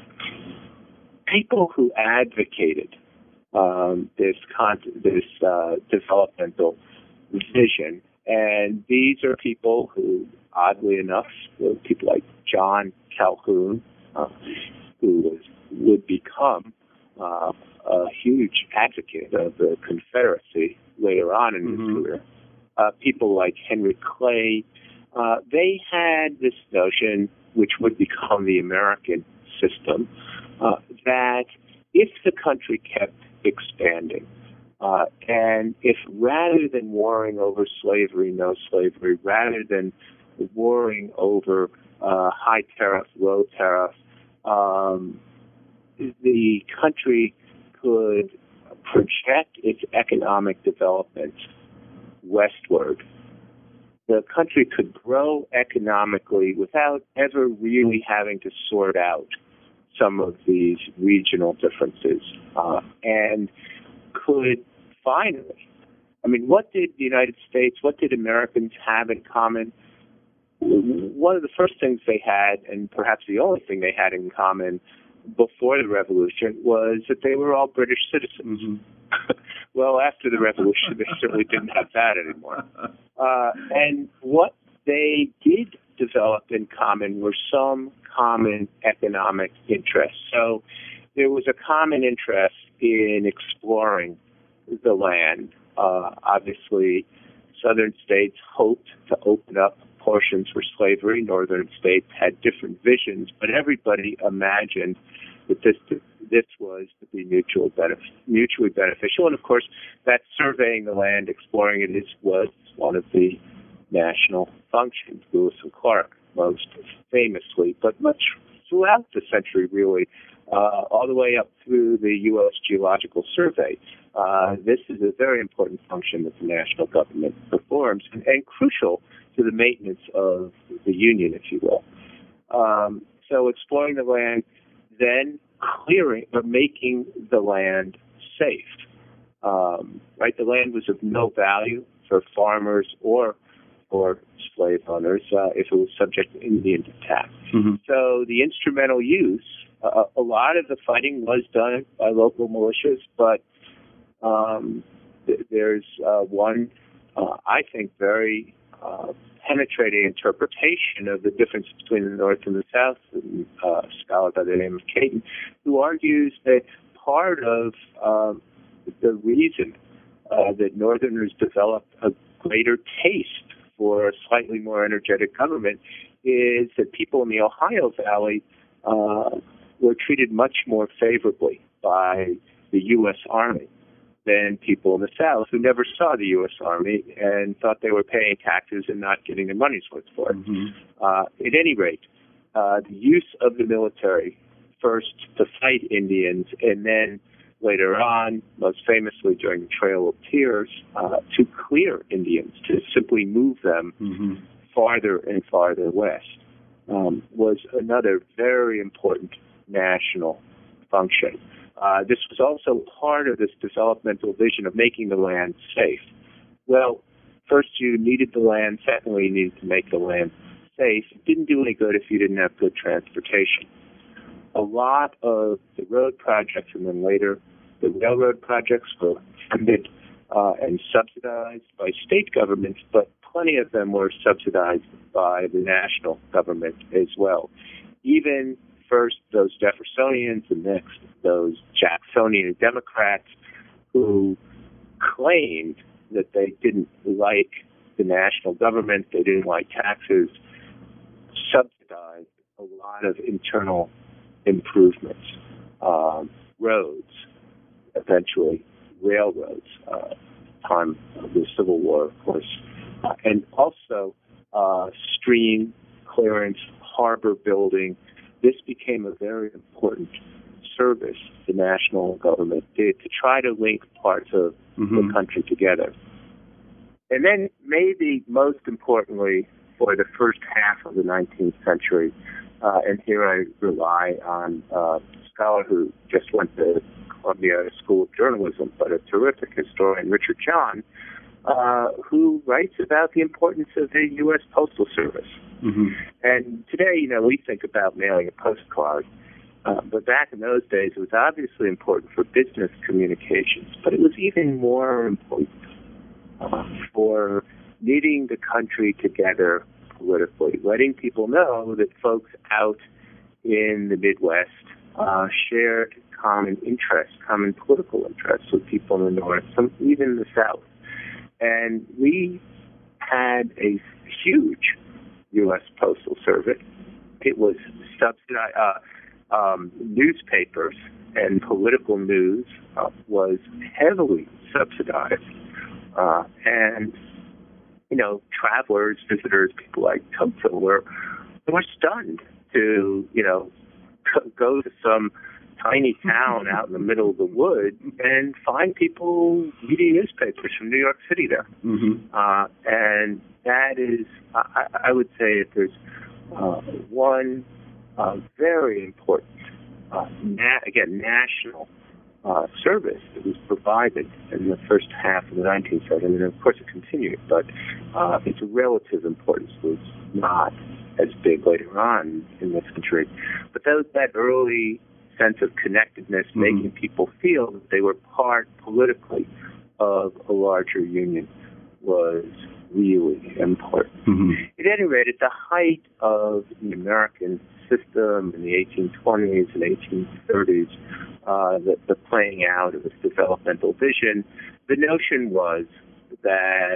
People who advocated um, this con- this uh, developmental vision, and these are people who, oddly enough, were people like John Calhoun, uh, who was would become uh, a huge advocate of the Confederacy later on in mm-hmm. his career. Uh, people like Henry Clay, uh, they had this notion, which would become the American system, uh, that if the country kept expanding, uh, and if rather than warring over slavery, no slavery, rather than warring over uh, high tariff, low tariff, um, the country could project its economic development westward, the country could grow economically without ever really having to sort out some of these regional differences, uh, and could finally, I mean, what did the United States, what did Americans have in common? One of the first things they had, and perhaps the only thing they had in common before the Revolution, was that they were all British citizens. Mm-hmm. Well, after the Revolution, they certainly didn't have that anymore. Uh, and what they did develop in common were some common economic interests. So there was a common interest in exploring the land. Uh, obviously, southern states hoped to open up portions for slavery. Northern states had different visions, but everybody imagined that this this was to be mutual benef- mutually beneficial. And of course, that surveying the land, exploring it, is was one of the national functions. Lewis and Clark, most famously, but much throughout the century, really, uh, all the way up through the U S Geological Survey. Uh, this is a very important function that the national government performs, and, and crucial to the maintenance of the Union, if you will. Um, so exploring the land, then clearing or making the land safe. Um, right, the land was of no value for farmers or for slave owners uh, if it was subject to Indian attack. Mm-hmm. So the instrumental use, uh, a lot of the fighting was done by local militias, but um, th- there's uh, one, uh, I think, very uh, penetrating interpretation of the difference between the North and the South, and, uh, a scholar by the name of Caton, who argues that part of uh, the reason uh, that Northerners developed a greater taste for a slightly more energetic government is that people in the Ohio Valley uh, were treated much more favorably by the U S Army than people in the South who never saw the U S Army and thought they were paying taxes and not getting their money's worth for it. Mm-hmm. Uh, at any rate, uh, the use of the military first to fight Indians, and then later on, most famously during the Trail of Tears, uh, to clear Indians, to simply move them mm-hmm. farther and farther west, um, was another very important national function. Uh, this was also part of this developmental vision of making the land safe. Well, first you needed the land. Secondly, you needed to make the land safe. It didn't do any good if you didn't have good transportation. A lot of the road projects and then later the railroad projects were funded uh, and subsidized by state governments, but plenty of them were subsidized by the national government as well. Even first those Jeffersonians and next those Jacksonian Democrats who claimed that they didn't like the national government, they didn't like taxes, subsidized a lot of internal improvements, um, roads, eventually railroads, uh, time of the Civil War, of course, uh, and also uh, stream clearance, harbor building. This became a very important service the national government did to try to link parts of mm-hmm. the country together. And then maybe most importantly, for the first half of the nineteenth century, uh, and here I rely on uh, a scholar who just went to Columbia School of Journalism, but a terrific historian, Richard John, uh, who writes about the importance of the U S Postal Service. Mm-hmm. And today, you know, we think about mailing a postcard, uh, but back in those days, it was obviously important for business communications, but it was even more important uh, for knitting the country together politically, letting people know that folks out in the Midwest uh, shared common interests, common political interests with people in the North, some even the South. And we had a huge U S Postal Service. It was subsidized. Uh, um, newspapers and political news uh, was heavily subsidized. Uh, and, you know, travelers, visitors, people like Tocqueville were, were stunned to, you know, go to some tiny town out in the middle of the woods and find people reading newspapers from New York City there. Mm-hmm. Uh, and that is, I, I would say, if there's uh, one uh, very important, uh, na- again, national uh, service that was provided in the first half of the nineteenth century, and of course it continued, but uh, its relative importance was not as big later on in this country. But those, that early sense of connectedness, mm-hmm. making people feel that they were part politically of a larger union, was really important. Mm-hmm. At any rate, at the height of the American system in the eighteen twenties and eighteen thirties, uh, the, the playing out of this developmental vision, the notion was that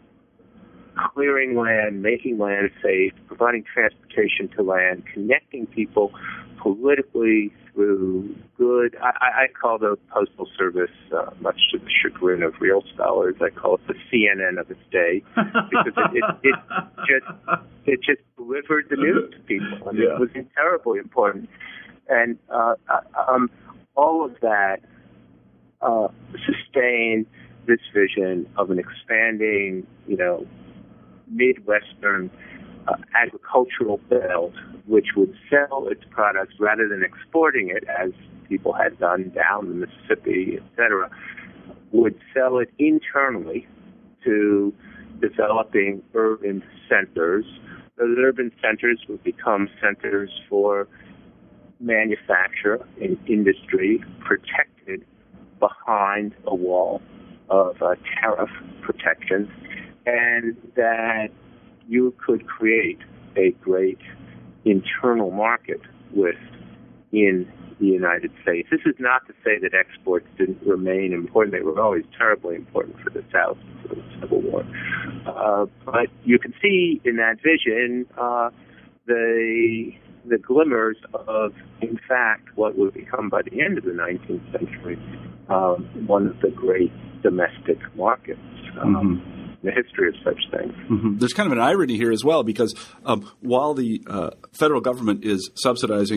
clearing land, making land safe, providing transportation to land, connecting people politically through good, I, I call the Postal Service, uh, much to the chagrin of real scholars, I call it the C N N of its day, because it, it, it just it just delivered the news to people, and yeah. it was terribly important. And uh, um, all of that uh, sustained this vision of an expanding, you know, Midwestern uh, agricultural belt, which would sell its products rather than exporting it, as people had done down the Mississippi, et cetera, would sell it internally to developing urban centers. Those urban centers would become centers for manufacture and industry, protected behind a wall of uh, tariff protection, and that you could create a great internal market with in the United States. This is not to say that exports didn't remain important. They were always terribly important for the South, for the Civil War. Uh, but you can see in that vision uh, the the glimmers of, in fact, what would become by the end of the nineteenth century um, one of the great domestic markets. Um, mm-hmm. The history of such things. Mm-hmm. There's kind of an irony here as well, because um, while the uh, federal government is subsidizing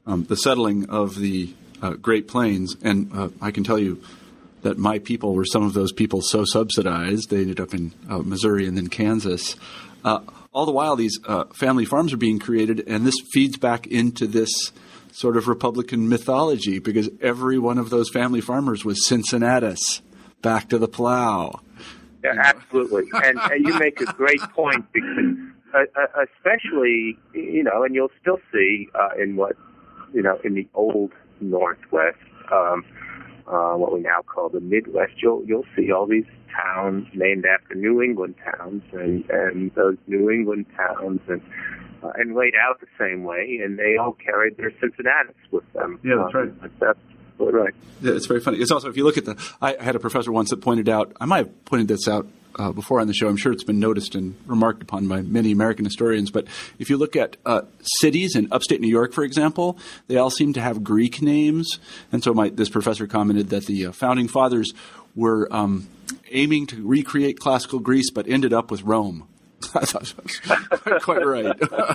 um, the settling of the uh, Great Plains. And uh, I can tell you that my people were some of those people so subsidized, they ended up in uh, Missouri and then Kansas. Uh, all the while, these uh, family farms are being created, and this feeds back into this sort of Republican mythology because every one of those family farmers was Cincinnatus, back to the plow. Yeah, absolutely. and, and you make a great point because uh, uh, especially, you know, and you'll still see uh, in what, you know, in the old Northwest, um, uh, what we now call the Midwest, you'll you'll see all these towns named after New England towns, and, and those New England towns and uh, and laid out the same way, and they all carried their Cincinnatus with them. Yeah, that's right. Um, that's right. Yeah, it's very funny. It's also, if you look at the, I had a professor once that pointed out, I might have pointed this out uh, before on the show. I'm sure it's been noticed and remarked upon by many American historians. But if you look at uh, cities in upstate New York, for example, they all seem to have Greek names. And so my, this professor commented that the uh, founding fathers were um, aiming to recreate classical Greece, but ended up with Rome. I thought quite, quite right.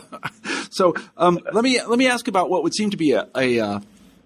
So um, let me let me ask about what would seem to be a a, uh,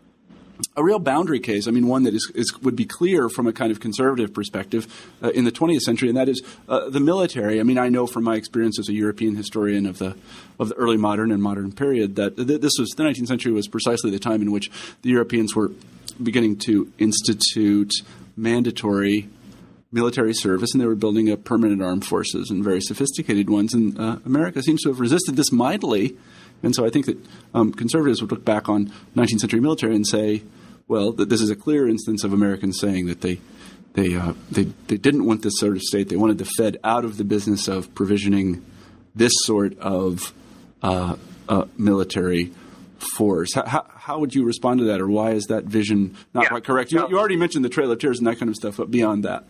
a real boundary case. I mean, one that is, is would be clear from a kind of conservative perspective uh, in the twentieth century, and that is uh, the military. I mean, I know from my experience as a European historian of the of the early modern and modern period that th- this was the nineteenth century was precisely the time in which the Europeans were beginning to institute mandatory military service, and they were building up permanent armed forces and very sophisticated ones. And uh, America seems to have resisted this mightily. And so I think that um, conservatives would look back on nineteenth century military and say, well, that this is a clear instance of Americans saying that they they, uh, they they didn't want this sort of state. They wanted the Fed out of the business of provisioning this sort of uh, uh, military force. How, how, how would you respond to that, or why is that vision not yeah. quite correct? You, no. you already mentioned the Trail of Tears and that kind of stuff, but beyond that.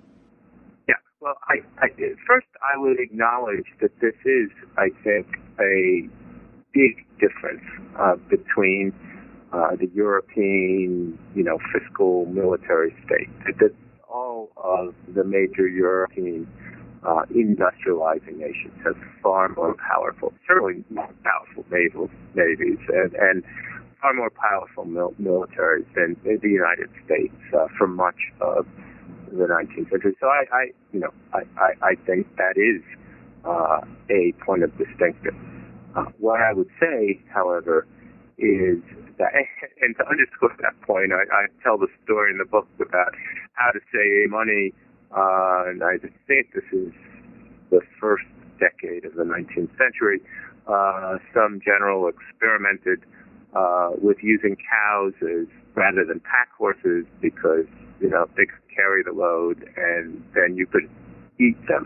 Well, I, I, first I would acknowledge that this is, I think, a big difference uh, between uh, the European, you know, fiscal military state. That all of the major European uh, industrializing nations have far more powerful, certainly more powerful naval navies, and, and far more powerful mil- militaries than the United States uh, for much of the nineteenth century. So I, I you know, I, I, I think that is uh, a point of distinction. Uh, what I would say, however, is that, and to underscore that point, I, I tell the story in the book about how to save money, uh, and I think this is the first decade of the nineteenth century. Uh, some general experimented uh, with using cows as rather than pack horses because, you know, they could carry the load, and then you could eat them.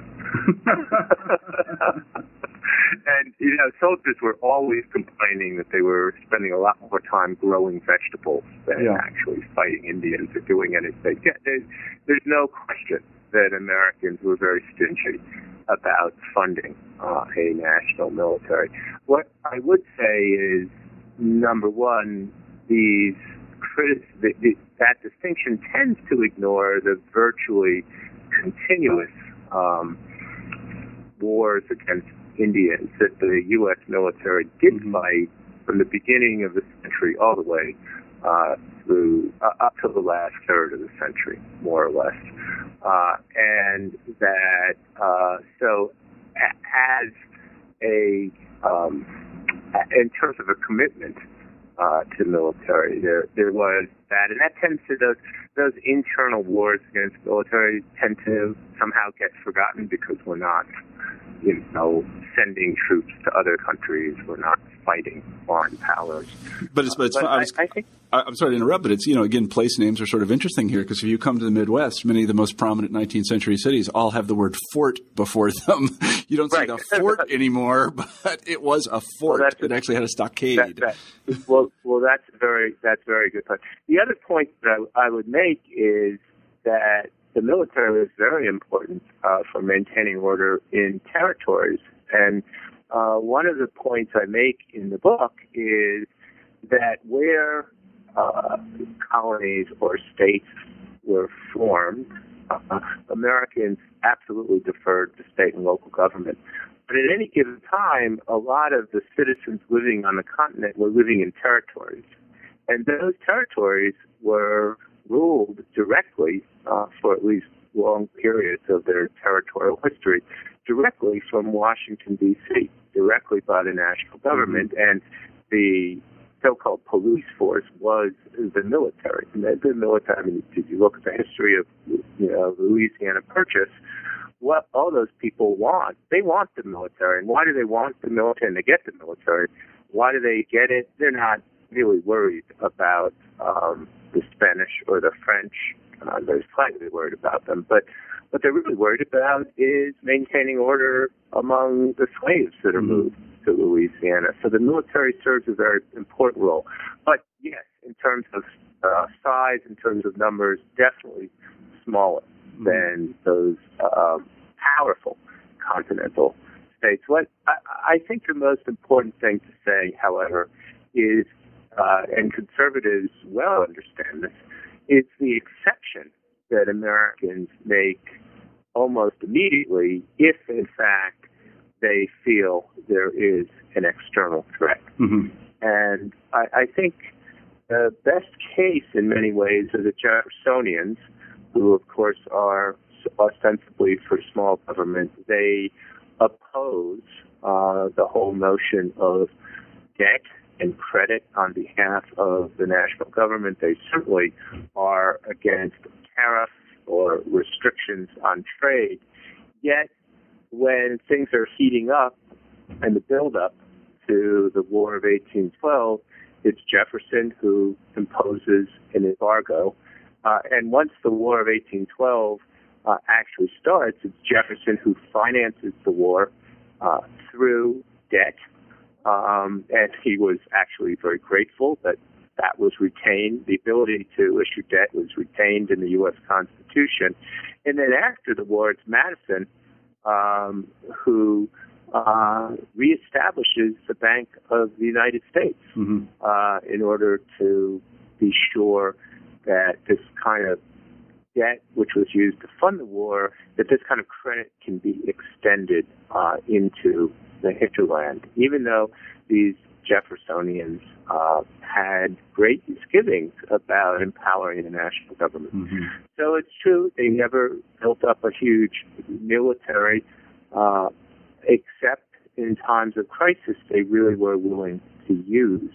And, you know, soldiers were always complaining that they were spending a lot more time growing vegetables than yeah. actually fighting Indians or doing anything. Yeah, there's, there's no question that Americans were very stingy about funding uh, a national military. What I would say is, number one, these critics, the, the, that distinction tends to ignore the virtually continuous um, wars against Indians that the U S military did mm-hmm. fight from the beginning of the century all the way uh, through uh, up to the last third of the century, more or less. Uh, and that uh, so as a um, in terms of a commitment uh, to the military, there there was that, and that tends to those those internal wars against the military tend to somehow get forgotten because we're not, you know, sending troops to other countries. We're not fighting foreign powers. But it's, but it's uh, but I, was, I, I think. I'm sorry to interrupt, but it's, you know, again, place names are sort of interesting here because if you come to the Midwest, many of the most prominent nineteenth century cities all have the word fort before them. You don't right. see the fort anymore, but it was a fort well, that actually had a stockade. That, that, well, well, that's a very that's a very good point. The other point that I, I would make is that the military was very important uh, for maintaining order in territories. And uh, one of the points I make in the book is that where uh, colonies or states were formed, uh, Americans absolutely deferred to state and local government. But at any given time, a lot of the citizens living on the continent were living in territories. And those territories were ruled directly, uh, for at least long periods of their territorial history, directly from Washington, D C, directly by the national government. Mm-hmm. And the so-called police force was the military. And the military, I mean, if you look at the history of, you know, the Louisiana Purchase, what all those people want, they want the military. And why do they want the military? And they get the military. Why do they get it? They're not really worried about um, the Spanish or the French. Uh, they're slightly worried about them. But what they're really worried about is maintaining order among the slaves that are moved to Louisiana. So the military serves a very important role. But yes, in terms of uh, size, in terms of numbers, definitely smaller mm-hmm. than those uh, powerful continental states. What I, I think the most important thing to say, however, is, uh, and conservatives well understand this, is the exception that Americans make almost immediately if, in fact, they feel there is an external threat. Mm-hmm. And I, I think the best case in many ways are the Jeffersonians, who, of course, are ostensibly for small government. They oppose uh, the whole notion of debt and credit on behalf of the national government. They certainly are against tariffs or restrictions on trade. Yet, when things are heating up and the build-up to the War of eighteen twelve, it's Jefferson who imposes an embargo. Uh, and once the War of eighteen twelve uh, actually starts, it's Jefferson who finances the war uh, through debt. Um, and he was actually very grateful that that was retained. The ability to issue debt was retained in the U S Constitution. And then after the war, it's Madison um, who uh, reestablishes the Bank of the United States mm-hmm. uh, in order to be sure that this kind of debt, which was used to fund the war, that this kind of credit can be extended uh, into the hinterland, even though these Jeffersonians uh, had great misgivings about empowering the national government. Mm-hmm. So it's true, they never built up a huge military, uh, except in times of crisis, they really were willing to use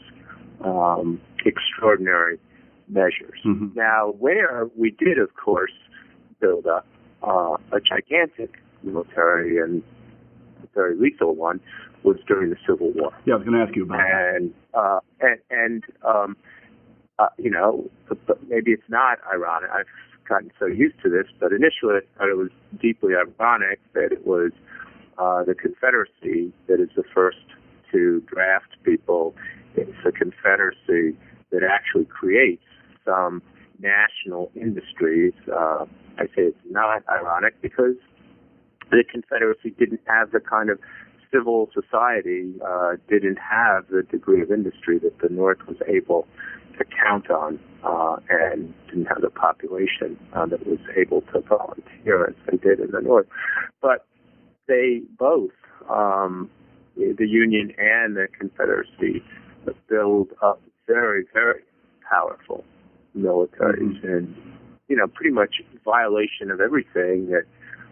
um, extraordinary measures. Mm-hmm. Now, where we did, of course, build up uh, a gigantic military and a very lethal one was during the Civil War. Yeah, I was going to ask you about and, that. Uh, and, and um, uh, you know, but maybe it's not ironic. I've gotten so used to this, but initially I thought it was deeply ironic that it was uh, the Confederacy that is the first to draft people. It's the Confederacy that actually creates some national industries. Uh, I say it's not ironic because the Confederacy didn't have the kind of civil society, uh, didn't have the degree of industry that the North was able to count on, uh, and didn't have the population uh, that was able to volunteer as they did in the North. But they both, um, the Union and the Confederacy, build up very, very powerful militaries, mm-hmm. and, you know, pretty much violation of everything that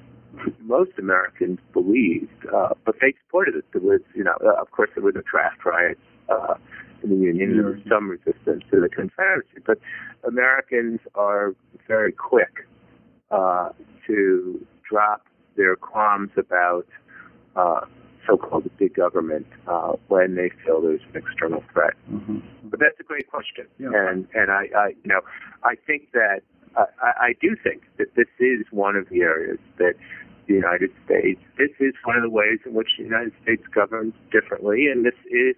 most Americans believed, uh, but they supported it. There was, you know, uh, of course, there were the draft riots uh, in the Union. There was some resistance to the Confederacy, but Americans are very quick uh, to drop their qualms about uh, so-called big government uh, when they feel there's an external threat. Mm-hmm. But that's a great question, yeah. and and I, I, you know, I think that uh, I, I do think that this is one of the areas that the United States. This is one of the ways in which the United States governs differently, and this is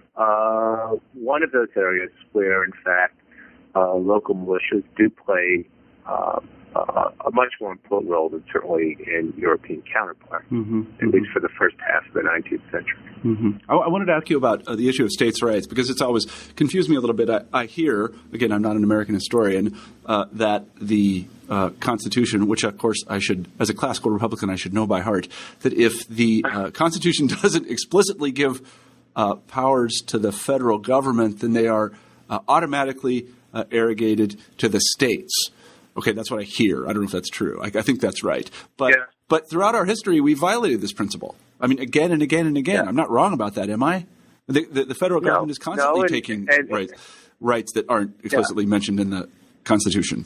uh, one of those areas where, in fact, uh, local militias do play uh, uh, a much more important role than certainly in European counterparts, mm-hmm. at mm-hmm. least for the first half of the nineteenth century. Mm-hmm. I, I wanted to ask you about uh, the issue of states' rights, because it's always confused me a little bit. I, I hear, again, I'm not an American historian, uh, that the uh, Constitution, which of course I should, as a classical Republican, I should know by heart, that if the uh, Constitution doesn't explicitly give uh, powers to the federal government, then they are uh, automatically uh, arrogated to the states. Okay, that's what I hear. I don't know if that's true. I, I think that's right. But yeah. but throughout our history, we violated this principle. I mean, again and again and again. Yeah. I'm not wrong about that, am I? The, the, the federal no, government is constantly no, and, taking and, rights, rights that aren't explicitly yeah. mentioned in the Constitution.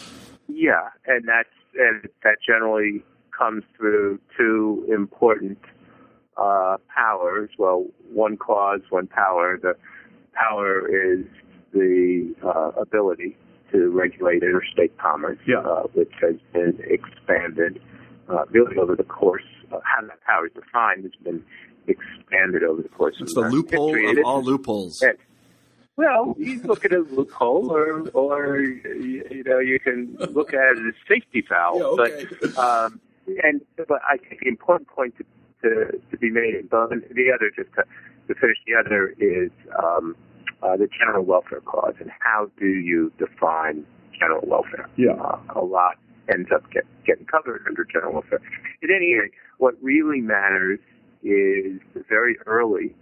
Yeah, and that's and that generally comes through two important uh, powers. Well, one cause, one power. The power is the uh, ability to regulate interstate commerce, yeah. uh, which has been expanded uh, really over the course of how that power is defined has been expanded over the course it's of the American loophole history. of It all is, loopholes. It, well, you look at a loophole, or, or you, you know, you can look at it as safety valve. Yeah, okay. But um, and but I think the important point to to, to be made, but the other just to, to finish the other is. Um, Uh, the general welfare clause, and how do you define general welfare? Yeah. Uh, a lot ends up get, getting covered under general welfare. At any rate, what really matters is the very early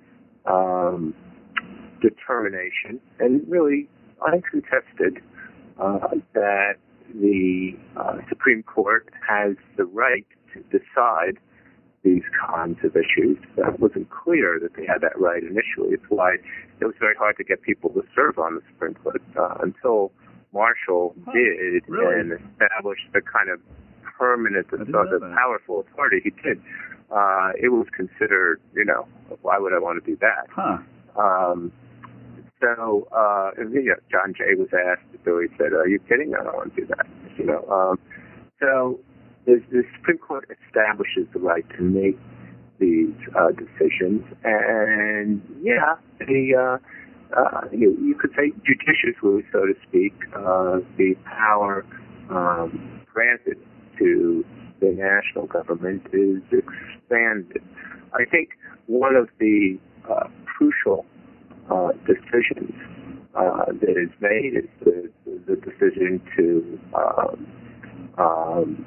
um, determination, and really uncontested, uh, that the uh, Supreme Court has the right to decide these kinds of issues. That wasn't clear that they had that right initially. It's why it was very hard to get people to serve on the Supreme Court uh, until Marshall huh, did really? and established the kind of permanent, the, the powerful authority he did. Uh, it was considered, you know, why would I want to do that? Huh. Um, so, uh, and, you know, John Jay was asked, so he said, are you kidding? I don't want to do that. You know, um, so, The, the Supreme Court establishes the right to make these uh, decisions, and yeah, the uh, uh, you, you could say judiciously, so to speak, uh, the power um, granted to the national government is expanded. I think one of the uh, crucial uh, decisions uh, that is made is the, the decision to um, um,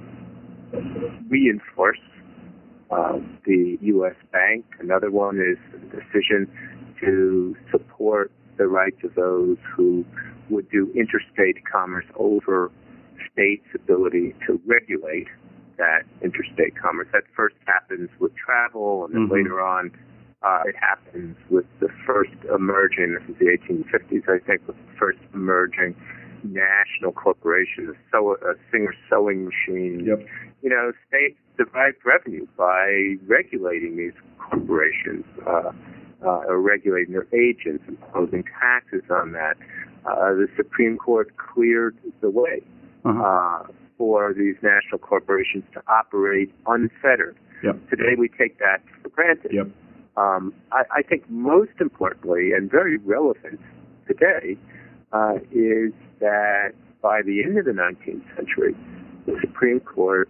reinforce uh, the U S Bank. Another one is the decision to support the rights of those who would do interstate commerce over states' ability to regulate that interstate commerce. That first happens with travel, and then mm-hmm. later on uh, it happens with the first emerging, this is the eighteen fifties, I think, with the first emerging national corporation, a, sew, a Singer sewing machine. Yep. You know, states derive revenue by regulating these corporations, uh, uh, or regulating their agents, imposing taxes on that. Uh, the Supreme Court cleared the way uh-huh. uh, for these national corporations to operate unfettered. Yep. Today we take that for granted. Yep. Um, I, I think most importantly and very relevant today uh, is that by the end of the nineteenth century, the Supreme Court,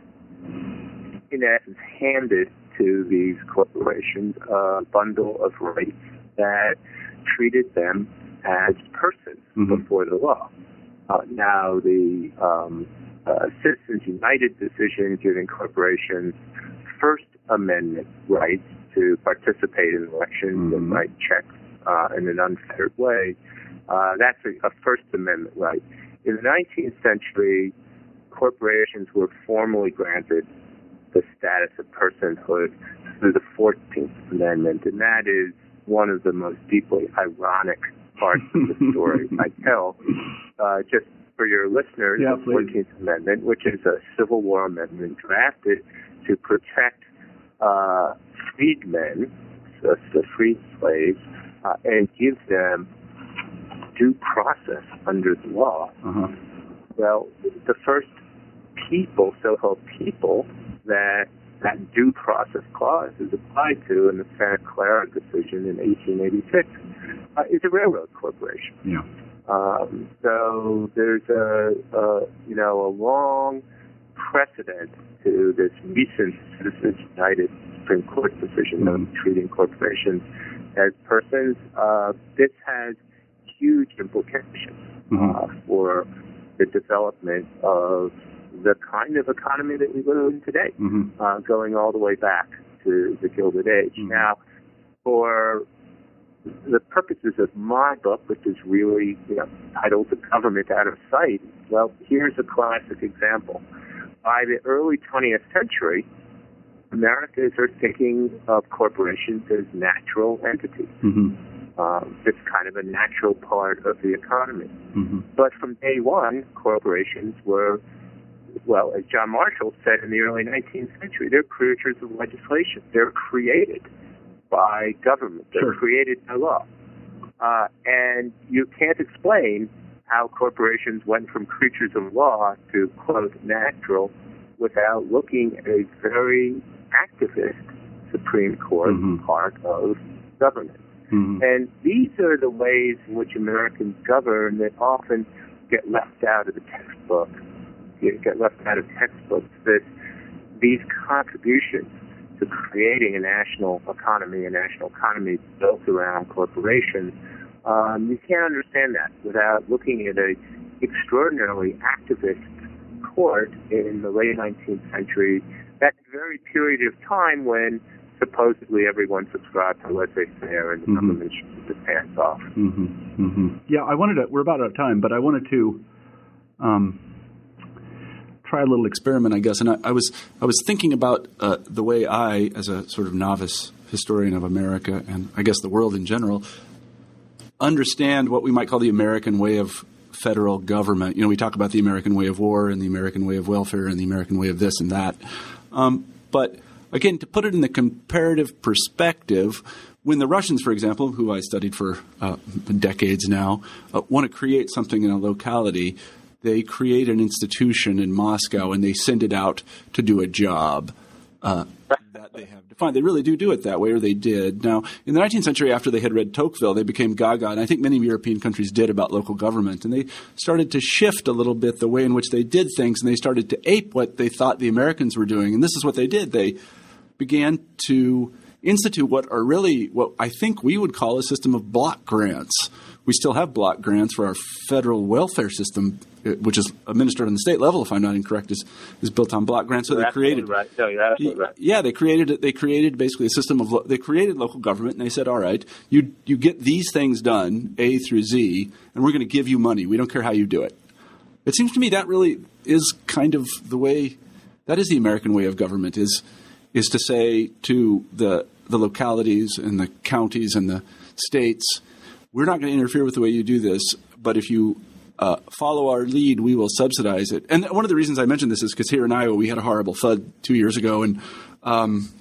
in essence, handed to these corporations a bundle of rights that treated them as persons mm-hmm. before the law. Uh, now, the um, uh, Citizens United decision giving corporations First Amendment rights to participate in elections mm-hmm. and write checks uh, in an unfettered way, uh, that's a, a First Amendment right. In the nineteenth century, corporations were formally granted the status of personhood through the fourteenth Amendment, and that is one of the most deeply ironic parts of the story I tell. Uh, just for your listeners, yeah, the fourteenth Amendment, which is a Civil War amendment drafted to protect uh, freedmen, so the freed slaves, uh, and give them due process under the law. Uh-huh. Well, the first people, so-called people, that that due process clause is applied to in the Santa Clara decision in eighteen eighty-six uh, is a railroad corporation. Yeah. Um, so there's a, a you know a long precedent to this recent Citizens United Supreme Court decision mm-hmm. of treating corporations as persons. Uh, this has huge implications mm-hmm. uh, for the development of the kind of economy that we live in today, mm-hmm. uh, going all the way back to the Gilded Age. Mm-hmm. Now, for the purposes of my book, which is really, you know, titled The Government Out of Sight, well, here's a classic example. By the early twentieth century, Americans are thinking of corporations as natural entities. Mm-hmm. Um, it's kind of a natural part of the economy. Mm-hmm. But from day one, corporations were, well, as John Marshall said in the early nineteenth century, they're creatures of legislation. They're created by government. They're sure. created by law. Uh, and you can't explain how corporations went from creatures of law to, quote, natural without looking at a very activist Supreme Court mm-hmm. part of government. Mm-hmm. And these are the ways in which Americans govern that often get left out of the textbook, get left out of textbooks, that these contributions to creating a national economy, a national economy built around corporations, um, you can't understand that without looking at an extraordinarily activist court in the late nineteenth century, that very period of time when supposedly everyone subscribed to laissez-faire and the mm-hmm. government should keep its hands off. Mm-hmm. Mm-hmm. Yeah, I wanted to, we're about out of time, but I wanted to um, try a little experiment, I guess. And I, I was I was thinking about uh, the way I, as a sort of novice historian of America and I guess the world in general, understand what we might call the American way of federal government. You know, we talk about the American way of war and the American way of welfare and the American way of this and that. Um, but again, to put it in the comparative perspective, when the Russians, for example, who I studied for uh, decades now, uh, want to create something in a locality, they create an institution in Moscow and they send it out to do a job uh, that they have defined. They really do do it that way, or they did. Now, in the nineteenth century, after they had read Tocqueville, they became gaga, and I think many European countries did, about local government. And they started to shift a little bit the way in which they did things, and they started to ape what they thought the Americans were doing. And this is what they did. They began to institute what are really what I think we would call a system of block grants. We still have block grants for our federal welfare system, which is administered on the state level, if I'm not incorrect, is, is built on block grants. So you're they created, right. No, you're absolutely right. Yeah, they created they created basically a system of lo- they created local government, and they said, all right, you you get these things done, A through Z, and we're going to give you money. We don't care how you do it. It seems to me that really is kind of the way that is the American way of government is is to say to the the localities and the counties and the states, we're not going to interfere with the way you do this, but if you uh, follow our lead, we will subsidize it. And one of the reasons I mentioned this is because here in Iowa, we had a horrible flood two years ago, and um,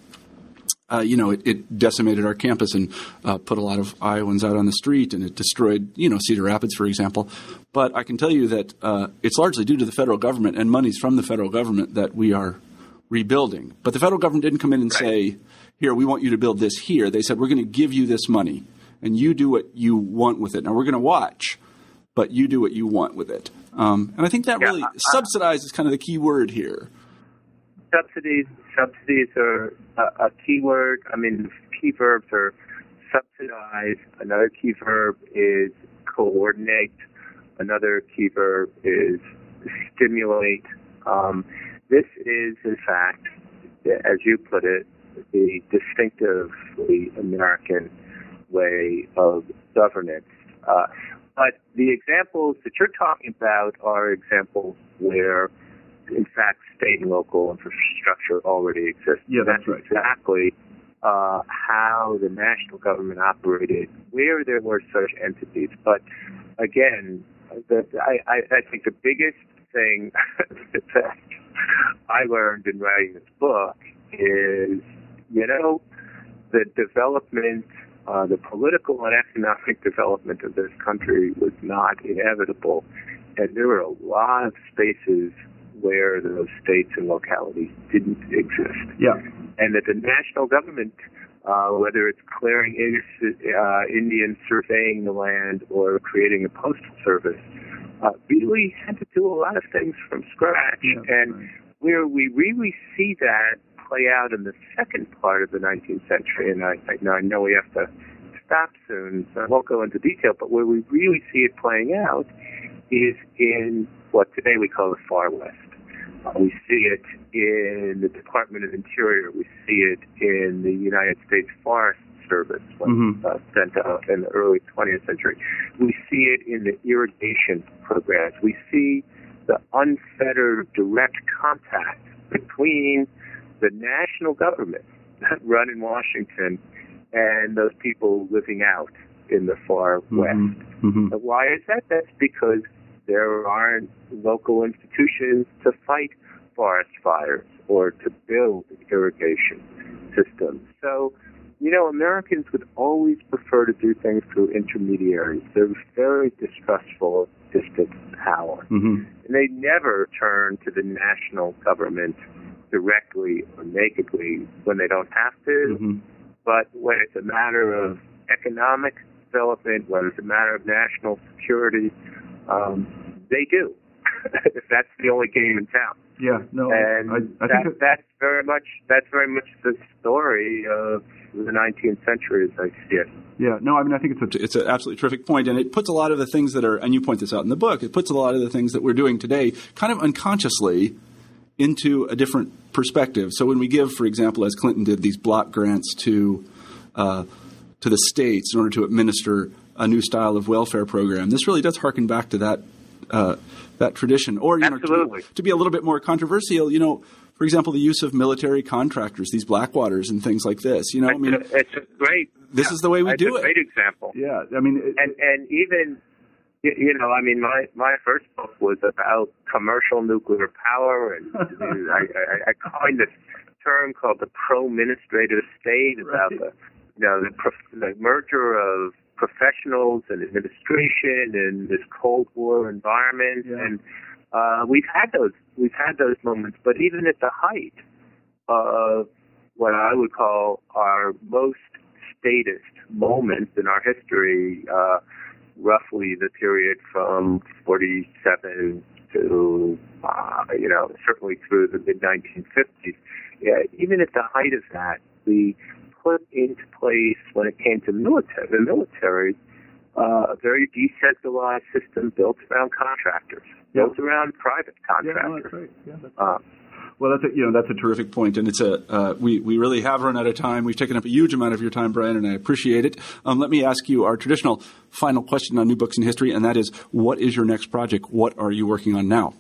uh, you know, it, it decimated our campus and uh, put a lot of Iowans out on the street, and it destroyed, you know, Cedar Rapids, for example. But I can tell you that uh, it's largely due to the federal government and monies from the federal government that we are rebuilding. But the federal government didn't come in and say, here, we want you to build this here. They said, we're going to give you this money, and you do what you want with it. Now, we're going to watch, but you do what you want with it. Um, and I think that yeah, really uh, subsidize is kind of the key word here. Subsidies subsidies are a, a key word. I mean, the key verbs are subsidize. Another key verb is coordinate. Another key verb is stimulate. Um, this is, in fact, as you put it, the distinctively American way of governance. Uh, but the examples that you're talking about are examples where, in fact, state and local infrastructure already exists. Yeah, that's, that's right. exactly uh, how the national government operated, where there were such entities. But again, the, I, I, I think the biggest thing that I learned in writing this book is, you know, the development, uh, the political and economic development of this country was not inevitable. And there were a lot of spaces where those states and localities didn't exist. Yeah. And that the national government, uh, whether it's clearing uh, Indians, surveying the land, or creating a postal service, uh, really had to do a lot of things from scratch. Yeah, and right. where we really see that play out in the second part of the nineteenth century, and I, I, I know we have to stop soon, so I won't go into detail, but where we really see it playing out is in what today we call the Far West. Uh, we see it in the Department of Interior. We see it in the United States Forest Service when mm-hmm. uh, sent out in the early twentieth century. We see it in the irrigation programs. We see the unfettered direct contact between the national government run in Washington and those people living out in the far mm-hmm. west. Mm-hmm. Why is that? That's because there aren't local institutions to fight forest fires or to build irrigation systems. So, you know, Americans would always prefer to do things through intermediaries. They're very distrustful of distant power. Mm-hmm. And they never turn to the national government directly or nakedly when they don't have to. Mm-hmm. But when it's a matter of economic development, when it's a matter of national security, um, they do. If that's the only game in town. Yeah, no, and I, I that, think that, that's very much that's very much the story of the nineteenth century as I see it. Yeah, no, I mean, I think it's a, it's an absolutely terrific point, and it puts a lot of the things that are, and you point this out in the book, it puts a lot of the things that we're doing today kind of unconsciously into a different perspective. So when we give, for example, as Clinton did, these block grants to uh, to the states in order to administer a new style of welfare program, this really does harken back to that uh, that tradition. Or, you Absolutely. know, to, to be a little bit more controversial, you know, for example, the use of military contractors, these Blackwaters and things like this. You know, it's I mean, a, it's a great. This yeah, is the way we it's do a it. Great example. Yeah, I mean, it, and and even you, you know, I mean, my my first book was about commercial nuclear power, and I, I, I coined this term called the pro-ministrative state about right. the you know the, the merger of professionals and administration in this Cold War environment, yeah. and uh, we've had those we've had those moments. But even at the height of what I would call our most statist moments in our history, uh, roughly the period from forty-seven to uh, you know certainly through the mid nineteen fifties. Yeah, even at the height of that, we put into place, when it came to military, the military, uh, a very decentralized system built around contractors, yeah. built around private contractors. Yeah, no, that's right. Yeah, that's uh, right. Well, that's a, you know that's a terrific point, and it's a uh, we we really have run out of time. We've taken up a huge amount of your time, Brian, and I appreciate it. Um, let me ask you our traditional final question on New Books in History, and that is, what is your next project? What are you working on now?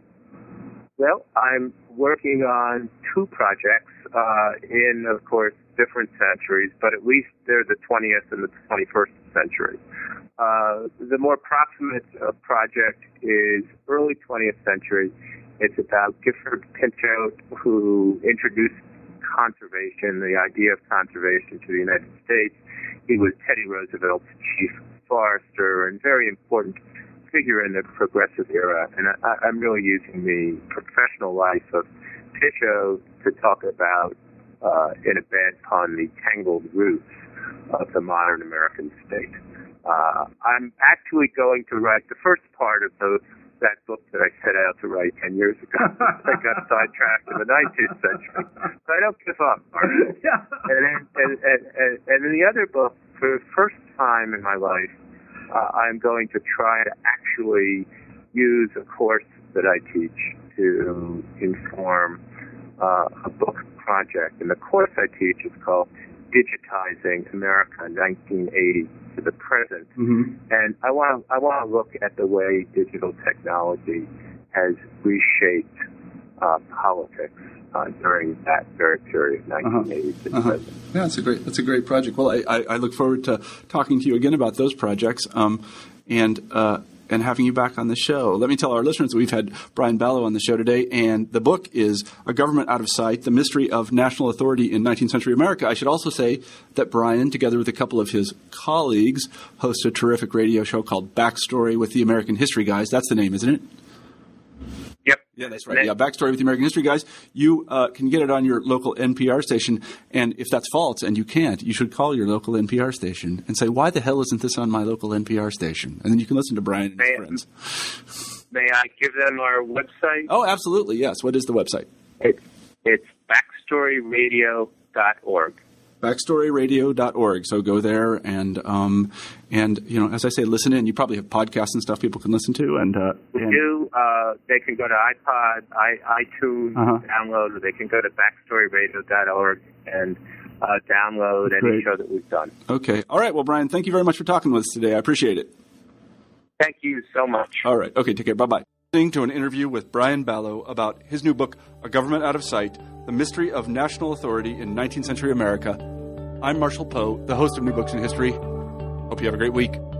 Well, I'm working on two projects uh, in, of course, different centuries, but at least they're the twentieth and the twenty-first century. Uh, the more proximate uh, project is early twentieth century. It's about Gifford Pinchot, who introduced conservation, the idea of conservation to the United States. He was Teddy Roosevelt's chief forester and very important figure in the progressive era. And I, I'm really using the professional life of Pinchot to talk about, uh, in a bad pun, the tangled roots of the modern American state. Uh, I'm actually going to write the first part of those that book that I set out to write ten years ago. I got sidetracked in the nineteenth century. So I don't give up. Right? Yeah. And, then, and, and, and, and in the other book, for the first time in my life, uh, I'm going to try to actually use a course that I teach to inform uh, a book project. And the course I teach is called Digitizing America nineteen eighty to the Present. Mm-hmm. And I want to I want to look at the way digital technology has reshaped uh, politics uh, during that very period, nineteen eighty uh-huh. to the uh-huh. present. Yeah, that's a great that's a great project. Well, I, I, I look forward to talking to you again about those projects. Um, and uh, and having you back on the show. Let me tell our listeners that we've had Brian Balogh on the show today, and the book is A Government Out of Sight, The Mystery of National Authority in nineteenth Century America. I should also say that Brian, together with a couple of his colleagues, hosts a terrific radio show called Backstory with the American History Guys. That's the name, isn't it? Yep. Yeah, that's right. Yeah, Backstory with the American History Guys. You uh, can get it on your local N P R station, and if that's false and you can't, you should call your local N P R station and say, why the hell isn't this on my local N P R station? And then you can listen to Brian and his may, friends. may I give them our website? Oh, absolutely, yes. What is the website? It, it's backstory radio dot org. backstory radio dot org. So go there and, um, and you know, as I say, listen in. You probably have podcasts and stuff people can listen to. And, uh, we and do. Uh, they can go to iPod, I, iTunes, uh-huh. download, or they can go to backstory radio dot org and uh, download any Great. show that we've done. Okay. All right. Well, Brian, thank you very much for talking with us today. I appreciate it. Thank you so much. All right. Okay, take care. Bye-bye. Listening to an interview with Brian Balogh about his new book, A Government Out of Sight, The Mystery of National Authority in nineteenth Century America. I'm Marshall Poe, the host of New Books in History. Hope you have a great week.